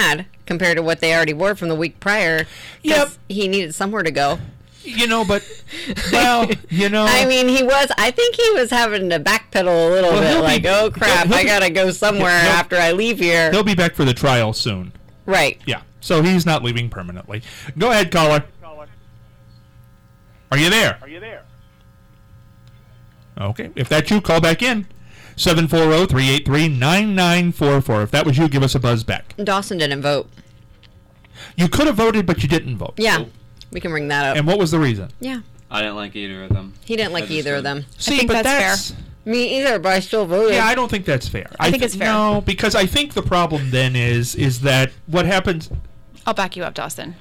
compared to what they already wore from the week prior. 'Cause Yep. he needed somewhere to go. But, well, I mean, I think he was having to backpedal a little Well, bit, he'll like, be- oh crap, he'll I be- gotta go somewhere he'll- after I leave here. he'll be back for the trial soon. Right. Yeah, so he's not leaving permanently. Go ahead, caller. Are you there? Okay, if that's you, call back in. 740-383-9944. If that was you, give us a buzz back. Dawson didn't vote. You could have voted, but you didn't vote. Yeah, we can bring that up. And what was the reason? Yeah, I didn't like either of them. he didn't like I just either of them. See, think but that's Me either, but I still voted. Yeah, I don't think that's fair. I think it's fair. No, because I think the problem then is that what happens... I'll back you up, Dawson.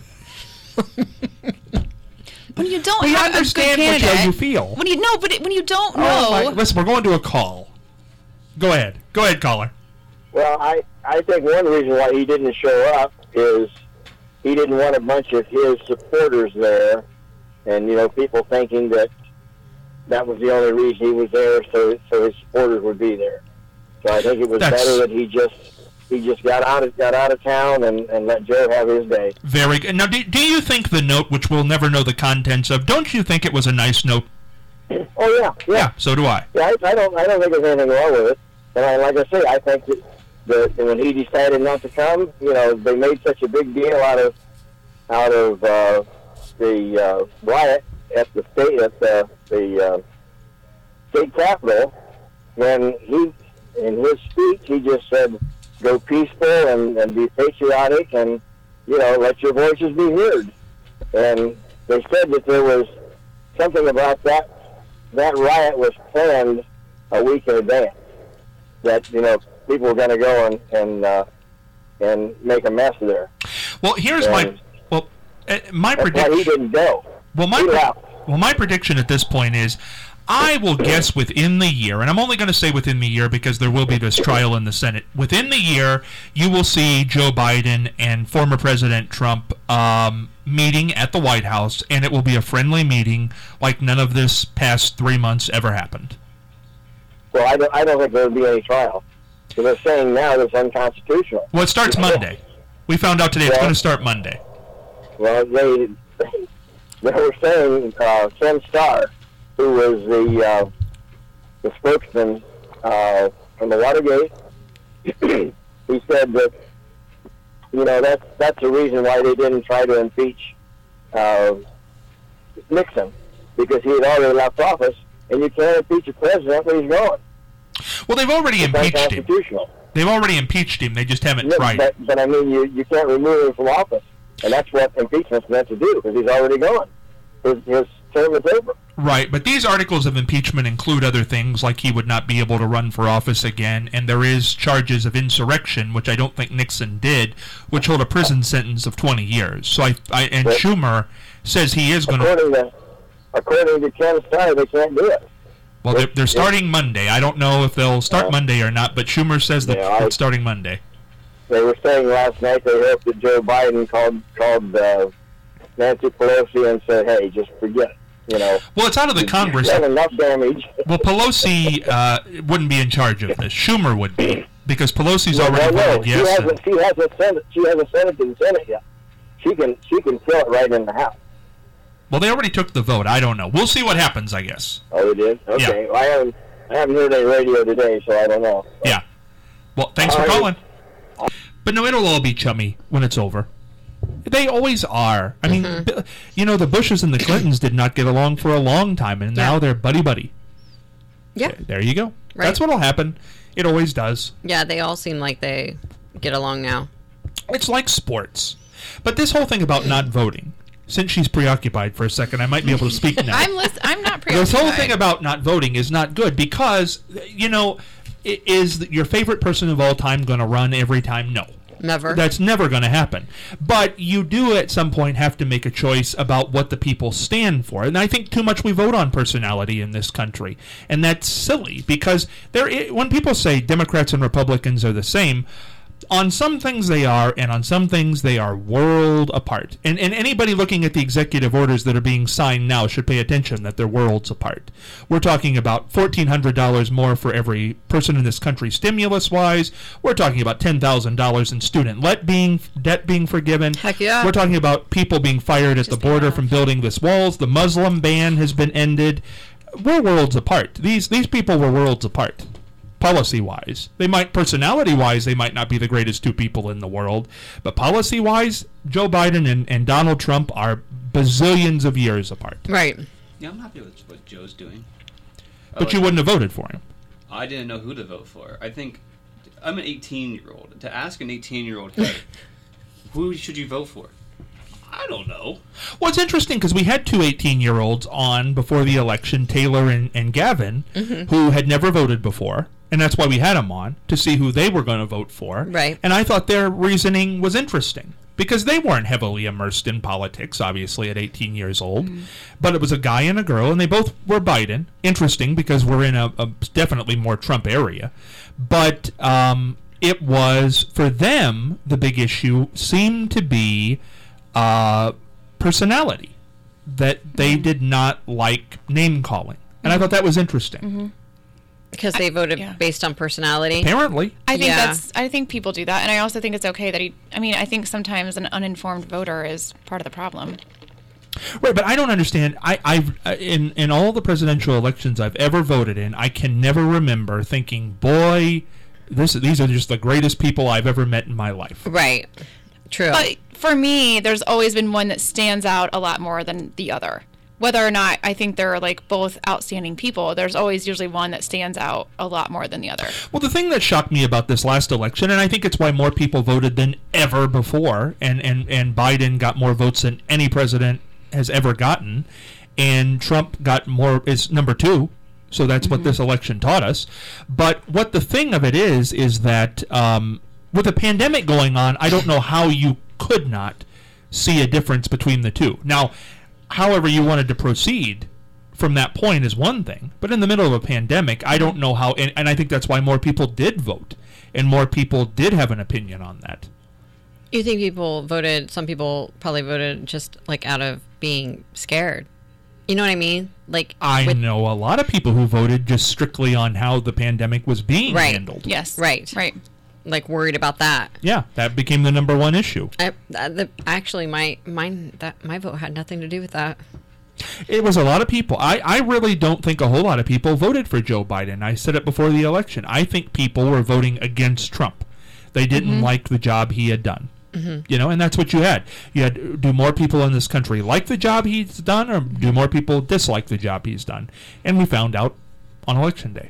When you don't We have a good understand candidate, how you feel. when you don't Oh, know, listen, we're going to a call. Go ahead, caller. Well, I think one reason why he didn't show up is he didn't want a bunch of his supporters there, and people thinking that was the only reason he was there, so his supporters would be there. So I think it was better that he just got out of town and let Joe have his day. Very good. Now, do you think the note, which we'll never know the contents of, don't you think it was a nice note? Oh yeah. Yeah, so do I. Yeah, I don't think there's anything wrong with it. And like I say, I think that when he decided not to come, they made such a big deal out of the riot at the state capitol. When he, in his speech, he just said, "Go peaceful and be patriotic, and let your voices be heard." And they said that there was something about that riot was planned a week in advance. That people were going to go and make a mess there. Well, here's my That's prediction. why he didn't go. Well, He left. my prediction at this point is, I will guess within the year, and I'm only going to say within the year because there will be this trial in the Senate. Within the year, you will see Joe Biden and former President Trump meeting at the White House, and it will be a friendly meeting like none of this past 3 months ever happened. Well, I don't think there will be any trial. So they're saying now that it's unconstitutional. Well, it starts Monday. We found out today it's going to start Monday. Well, they were saying Ken Starr, who was the spokesman from the Watergate, he said that that's the reason why they didn't try to impeach Nixon, because he had already left office, and you can't impeach a president when he's gone. Well, they've already It's impeached him. unconstitutional. They've already impeached him. They just haven't No, tried. but I mean, you can't remove him from office, and that's what impeachment's meant to do, because he's already gone. His term is over. Right, but these articles of impeachment include other things, like he would not be able to run for office again, and there is charges of insurrection, which I don't think Nixon did, which hold a prison sentence of 20 years. So and Schumer says he is going to... According to Ken Starr, they can't do it. Well, they're starting Monday. I don't know if they'll start Monday or not, but Schumer says that Yeah, it's starting Monday. They were saying last night they hoped that Joe Biden called Nancy Pelosi and said, "Hey, just forget it." Well, it's out of the Congress. Done enough damage. Well, Pelosi wouldn't be in charge of this. Schumer would be, because Pelosi's already voted She yes. hasn't sent it to the Senate yet. She can kill it right in the House. Well, they already took the vote. I don't know. We'll see what happens, I guess. Oh, they did? Okay. Yeah. Well, I haven't heard any radio today, so I don't know. Yeah. Well, thanks for All right. calling. But no, it'll all be chummy when it's over. They always are. I mean, the Bushes and the Clintons did not get along for a long time, and now they're buddy-buddy. Yeah. There you go. Right. That's what'll happen. It always does. Yeah, they all seem like they get along now. It's like sports. But this whole thing about not voting, since she's preoccupied for a second, I might be able to speak now. I'm not preoccupied. This whole thing about not voting is not good because, is your favorite person of all time going to run every time? No. Never. That's never going to happen. But you do at some point have to make a choice about what the people stand for. And I think too much we vote on personality in this country. And that's silly because when people say Democrats and Republicans are the same, on some things they are, and on some things they are world apart. And anybody looking at the executive orders that are being signed now should pay attention that they're worlds apart. We're talking about $1,400 more for every person in this country stimulus-wise. We're talking about $10,000 in student debt being forgiven. Heck yeah. We're talking about people being fired at the border from building this walls. The Muslim ban has been ended. We're worlds apart. These people were worlds apart. Policy-wise. Personality-wise, they might not be the greatest two people in the world, but policy-wise, Joe Biden and Donald Trump are bazillions of years apart. Right. Yeah, I'm happy with what Joe's doing. But you wouldn't have voted for him. I didn't know who to vote for. I think I'm an 18-year-old. To ask an 18-year-old, hey, who should you vote for? I don't know. Well, it's interesting because we had two 18-year-olds on before the election, Taylor and Gavin, who had never voted before. And that's why we had them on, to see who they were going to vote for. Right. And I thought their reasoning was interesting, because they weren't heavily immersed in politics, obviously, at 18 years old. But it was a guy and a girl, and they both were Biden. Interesting, because we're in a definitely more Trump area. But it was, for them, the big issue seemed to be personality. That they did not like name-calling. And I thought that was interesting. Because they voted based on personality. Apparently. I think I think people do that, and I also think it's okay that I think sometimes an uninformed voter is part of the problem. Right, but I don't understand. I've in all the presidential elections I've ever voted in, I can never remember thinking, boy, these are just the greatest people I've ever met in my life. Right. True. But for me, there's always been one that stands out a lot more than the other. Whether or not I think they're like both outstanding people, there's always usually one that stands out a lot more than the other. Well, the thing that shocked me about this last election, and I think it's why more people voted than ever before, and Biden got more votes than any president has ever gotten, and Trump got more, is number 2. So that's what this election taught us. But what the thing of it is that with the pandemic going on, I don't know how you could not see a difference between the two. Now, however you wanted to proceed from that point is one thing, but in the middle of a pandemic, I don't know how, and I think that's why more people did vote, and more people did have an opinion on that. You think some people probably voted just like out of being scared. You know what I mean? Like I know a lot of people who voted just strictly on how the pandemic was being handled. Yes. Right. Like worried about that. Yeah, that became the number one issue. Actually, my vote had nothing to do with that. It was a lot of people. I really don't think a whole lot of people voted for Joe Biden. I said it before the election. I think people were voting against Trump. They didn't like the job he had done. You know, and that's what you had. You had, do more people in this country like the job he's done, or do more people dislike the job he's done? And we found out on Election Day.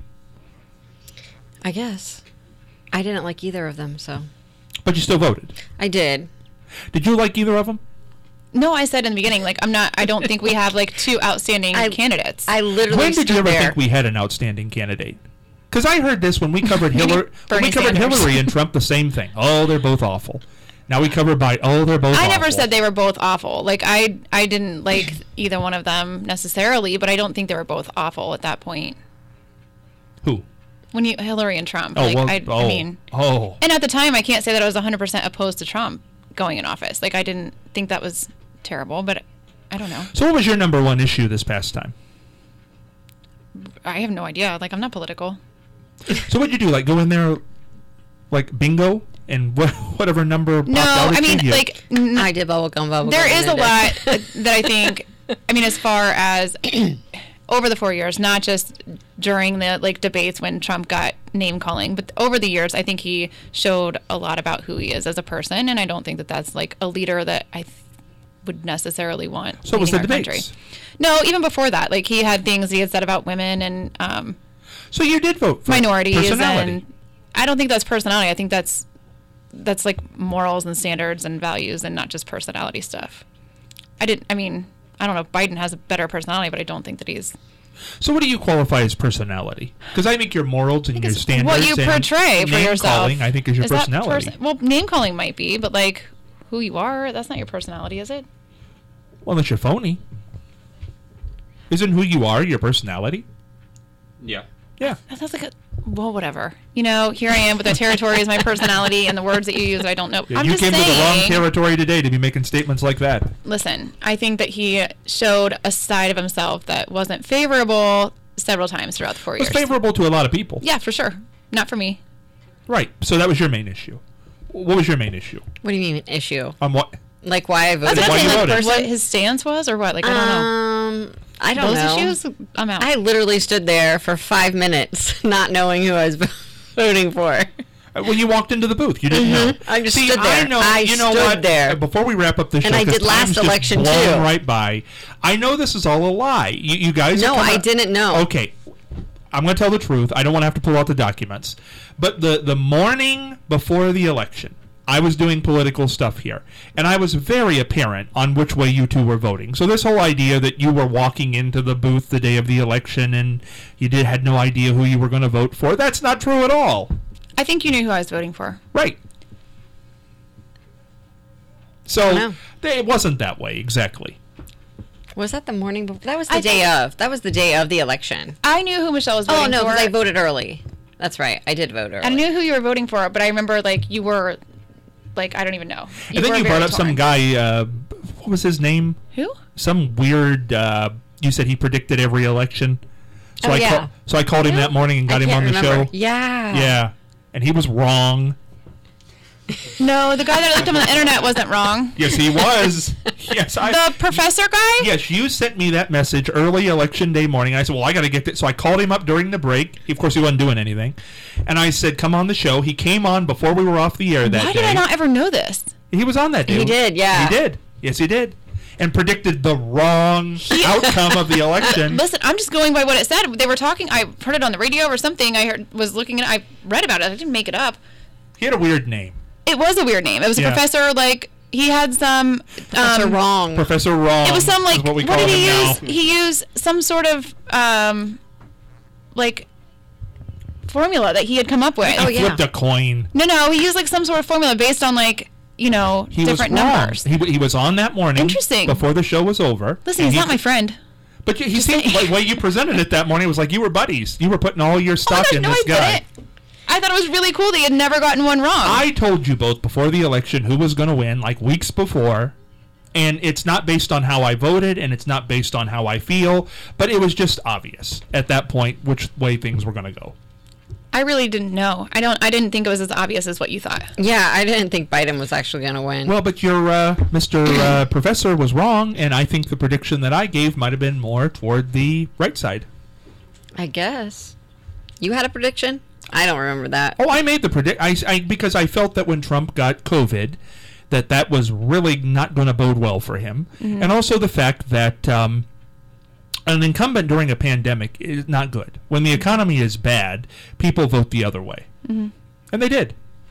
I guess. I didn't like either of them, so. But you still voted. I did. Did you like either of them? No, I said in the beginning, like, I don't think we have, like, two outstanding candidates. I literally When did you ever there. think we had an outstanding candidate? Because I heard this when we covered Hillary. When we covered Sanders. Hillary and Trump, the same thing. Oh, they're both awful. Now we covered they're both awful. I never said they were both awful. Like, I didn't like either one of them necessarily, but I don't think they were both awful at that point. Who? Hillary and Trump. Oh, like, well, I mean. Oh. And at the time, I can't say that I was 100% opposed to Trump going in office. Like, I didn't think that was terrible, but I don't know. So what was your number one issue this past time? I have no idea. Like, I'm not political. So what'd you do? Like, go in there, like, bingo? And whatever number popped out I at mean, you? like, I did bubblegum. there is a lot that I think, I mean, as far as over the 4 years, not just during the, like, debates when Trump got name calling, but over the years, I think he showed a lot about who he is as a person, and I don't think that that's, like, a leader that I would necessarily want. So was the leading our debates? country. No, even before that, like, he had things he had said about women and So you did vote for minorities, personality. and I don't think that's personality. I think that's like morals and standards and values and not just personality stuff. I don't know if Biden has a better personality, but I don't think that he's... So what do you qualify as personality? Because I think your morals and your standards what you portray and for yourself. name-calling, I think, is your personality. Well, name-calling might be, but, like, who you are, that's not your personality, is it? Well, unless you're phony. Isn't who you are your personality? Yeah. Yeah. That sounds like well, whatever. You know, here I am with the territory as my personality and the words that you use I don't know. Yeah, I'm you just came to the wrong saying. territory today to be making statements like that. Listen, I think that he showed a side of himself that wasn't favorable several times throughout the 4 It was years. favorable to a lot of people. Yeah, for sure. Not for me. Right. So that was your main issue. What was your main issue? What do you mean issue? On what? Like why I voted? That's why what you I'm voted. saying, like, what his stance was or what? Like, I don't know. I don't Those know. issues, I'm out. I literally stood there for 5 minutes, not knowing who I was voting for. When you walked into the booth, you didn't know. I just See, stood there. I know. I you know stood what? there. Before we wrap up this show, And I 'cause did last time's just election, blown too. right by. I know this is all a lie. You guys. No, are I didn't know. Okay, I'm going to tell the truth. I don't want to have to pull out the documents. But the morning before the election, I was doing political stuff here, and I was very apparent on which way you two were voting. So this whole idea that you were walking into the booth the day of the election and you had no idea who you were going to vote for, that's not true at all. I think you knew who I was voting for. Right. I So know. it wasn't that way exactly. Was that the morning before? That was the I day of. That was the day of the election. I knew who Michelle was voting Oh, no, for. because I voted early. That's right. I did vote early. I knew who you were voting for, but I remember, like, you were, like, I don't even know. And then you brought up some guy, what was his name? Who? Some weird, you said he predicted every election. So Oh, yeah. So I called him that morning and got I him on can't the remember. show. Yeah. Yeah. And he was wrong. No, the guy that I looked up on the internet wasn't wrong. Yes, he was. Yes, The professor guy? Yes, you sent me that message early election day morning. I said, well, I got to get this. So I called him up during the break. Of course, he wasn't doing anything. And I said, come on the show. He came on before we were off the air that Why day. did I not ever know this? He was on that day. He did, yeah. He did. Yes, he did. And predicted the wrong outcome of the election. Listen, I'm just going by what it said. They were talking. I heard it on the radio or something. Was looking at. I read about it. I didn't make it up. He had a weird name. It was a weird name. It was a Yeah. professor. Like he had some. Professor Wrong. Professor Wrong. It was some like. is what we What call did he him use? now. He used some sort of like formula that he had come up with. Oh, He yeah. flipped a coin. No. He used like some sort of formula based on like He different was wrong. numbers. He was on that morning. Interesting. Before the show was over. Listen, and he's not my friend. But he seemed saying. the way you presented it that morning was like you were buddies. You were putting all your Oh my stock gosh, in no, this I guy. didn't. I thought it was really cool that he had never gotten one wrong. I told you both before the election who was going to win, like weeks before, and it's not based on how I voted, and it's not based on how I feel, but it was just obvious at that point which way things were going to go. I really didn't know. I didn't think it was as obvious as what you thought. Yeah, I didn't think Biden was actually going to win. Well, but your Mr. Professor was wrong, and I think the prediction that I gave might have been more toward the right side. I guess. You had a prediction? I don't remember that. Oh, I made the because I felt that when Trump got COVID, that was really not going to bode well for him, and also the fact that an incumbent during a pandemic is not good. When the economy is bad, people vote the other way, and they did.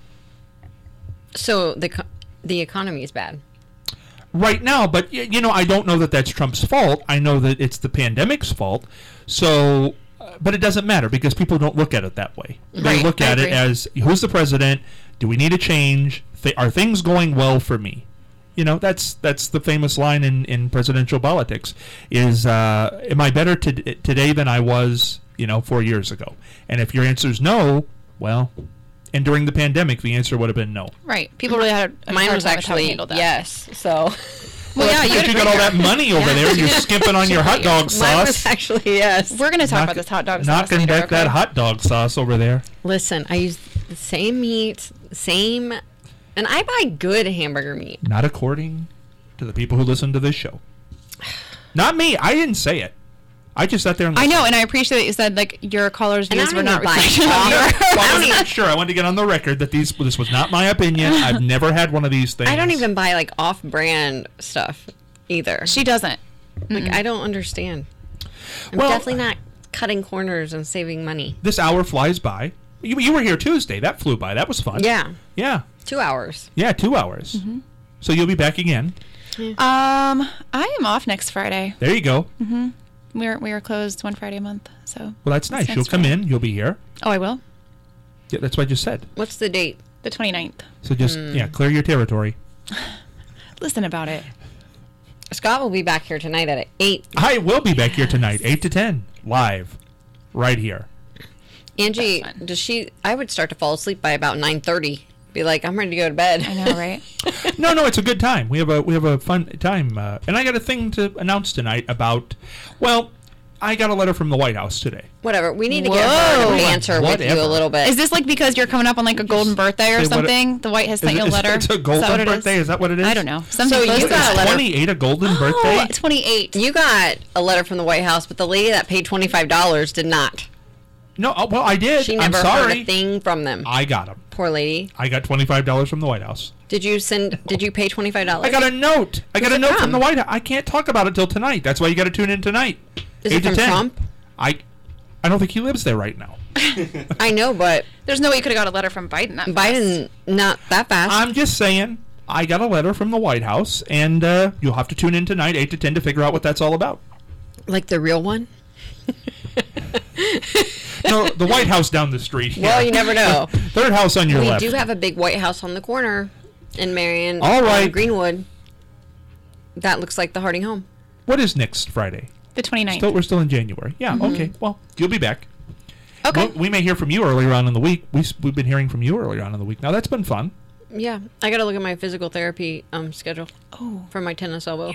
So the economy is bad. Right now, but I don't know that that's Trump's fault. I know that it's the pandemic's fault. So, but it doesn't matter because people don't look at it that way. They Right, look I at it agree. as who's the president? Do we need a change? Are things going well for me? That's the famous line in presidential politics is am I better today than I was 4 years ago? And if your answer is no, well, and during the pandemic the answer would have been no. Right. People really had a Mine hard was time with how we actually handled that. yes. So Well, yeah, Because you got all that money over there, you're skimping on your hot dog mine was sauce. actually yes. We're going to talk about this hot dog sauce Knocking later, back that okay? hot dog sauce over there. Listen, I use the same meat, and I buy good hamburger meat. Not according to the people who listen to this show. Not me. I didn't say it. I just sat there and I listened. know, and I appreciate that you said like your callers' And I views don't were not even buy reflective of off- your. Well, I wanted to make sure. I wanted to get on the record that this was not my opinion. I've never had one of these things. I don't even buy like off-brand stuff either. She doesn't. Like I don't understand. I'm Well- definitely not cutting corners and saving money. This hour flies by. You were here Tuesday. That flew by. That was fun. Yeah, Yeah. 2 hours. Yeah, 2 hours. So you'll be back again. I am off next Friday. There you go. We are closed one Friday a month, so. Well, that's nice. That's You'll come Friday. in. You'll be here. Oh, I will. Yeah, that's what I just said. What's the date? The 29th. So just, clear your territory. Listen about it. Scott will be back here tonight at 8. I will be back here tonight, 8 to 10, live, right here. Angie, That's fun. does she? I would start to fall asleep by about 9:30. Be like, I'm ready to go to bed. I know, right? No, it's a good time. We have a fun time, and I got a thing to announce tonight about. Well, I got a letter from the White House today. Whatever. We need to get her Whoa. to banter with you Whatever. a little bit. Is this like because you're coming up on like a golden birthday or Say what something? The White has sent you a letter. It's a Is that golden what it birthday. Is that what it is? I don't know. Something So you posted got a that. letter- 28 a golden Oh, birthday? 28. You got a letter from the White House, but the lady that paid $25 did not. No, well, I did. She I'm never heard sorry. a thing from them. I got them. Poor lady. I got $25 from the White House. Did you pay $25? I got a note. I got Who's a it note from from? the White House. I can't talk about it till tonight. That's why you got to tune in tonight. Is 8 it to from 10. Trump? I don't think he lives there right now. I know, but There's no way you could have got a letter from Biden. That fast. Biden, not that fast. I'm just saying, I got a letter from the White House, and you'll have to tune in tonight, 8 to 10, to figure out what that's all about. Like the real one? No, the White House down the street here. Well, you never know. Third house on your We left. do have a big White House on the corner in Marion. All right. Greenwood. That looks like the Harding home. What is next Friday? The 29th. We're still in January. Yeah, okay. Well, you'll be back. Okay. We may hear from you earlier on in the week. We've been hearing from you earlier on in the week. Now, that's been fun. Yeah, I got to look at my physical therapy schedule. Oh. For my tennis elbow.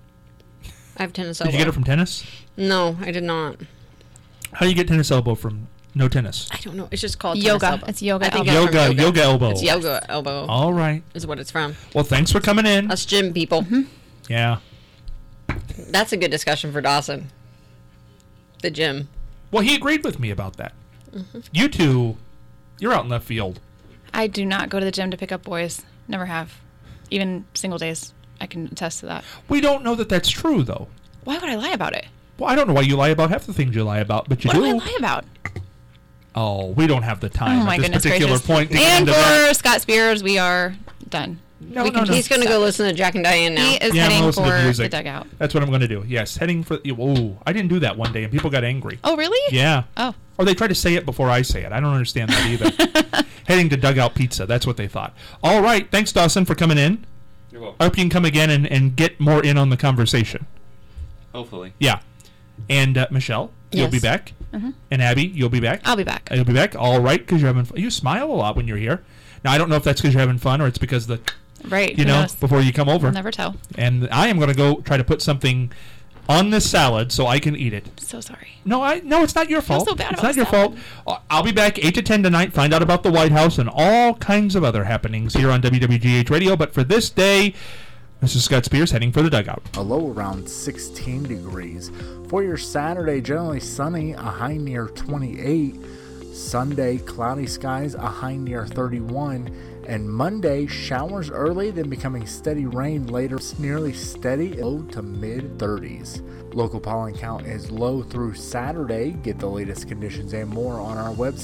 I have tennis elbow. Did you get it from tennis? No, I did not. How do you get tennis elbow from no tennis? I don't know. It's just called Yoga. tennis elbow. It's yoga I think elbow. it's from Yoga elbow. It's yoga elbow All right. is what it's from. Well, thanks for coming in. Us gym people. Yeah. That's a good discussion for Dawson. The gym. Well, he agreed with me about that. You two, you're out in left field. I do not go to the gym to pick up boys. Never have. Even single days. I can attest to that. We don't know that that's true, though. Why would I lie about it? Well, I don't know why you lie about half the things you lie about, but you What do. do I lie about? Oh, we don't have the time Oh my at this goodness particular gracious. point to get And into for that. Scott Spears, we are done. No, we no, no. He's going to go listen to Jack and Diane now. He is Yeah, I'm heading listening to for music. the dugout. That's what I'm going to do. Yes, heading for. Oh, I didn't do that one day, and people got angry. Oh, really? Yeah. Oh. Or they try to say it before I say it. I don't understand that either. Heading to Dugout Pizza. That's what they thought. All right. Thanks, Dawson, for coming in. You're welcome. I hope you can come again and get more in on the conversation. Hopefully. Yeah. And Michelle, you'll Yes. be back. And Abby, you'll be back. I'll be back. You'll be back. All right, because you're having fun. You smile a lot when you're here. Now, I don't know if that's because you're having fun or it's because the, Right. you who know, knows? before you come over. I'll never tell. And I am going to go try to put something on this salad so I can eat it. So sorry. No, it's not your fault. so bad It's about not your salad. fault. I'll be back 8 to 10 tonight. Find out about the White House and all kinds of other happenings here on WWGH Radio. But for this day, this is Scott Spears heading for the dugout. A low around 16 degrees. For your Saturday, generally sunny, a high near 28. Sunday, cloudy skies, a high near 31. And Monday, showers early, then becoming steady rain later. It's nearly steady, low to mid 30s. Local pollen count is low through Saturday. Get the latest conditions and more on our website.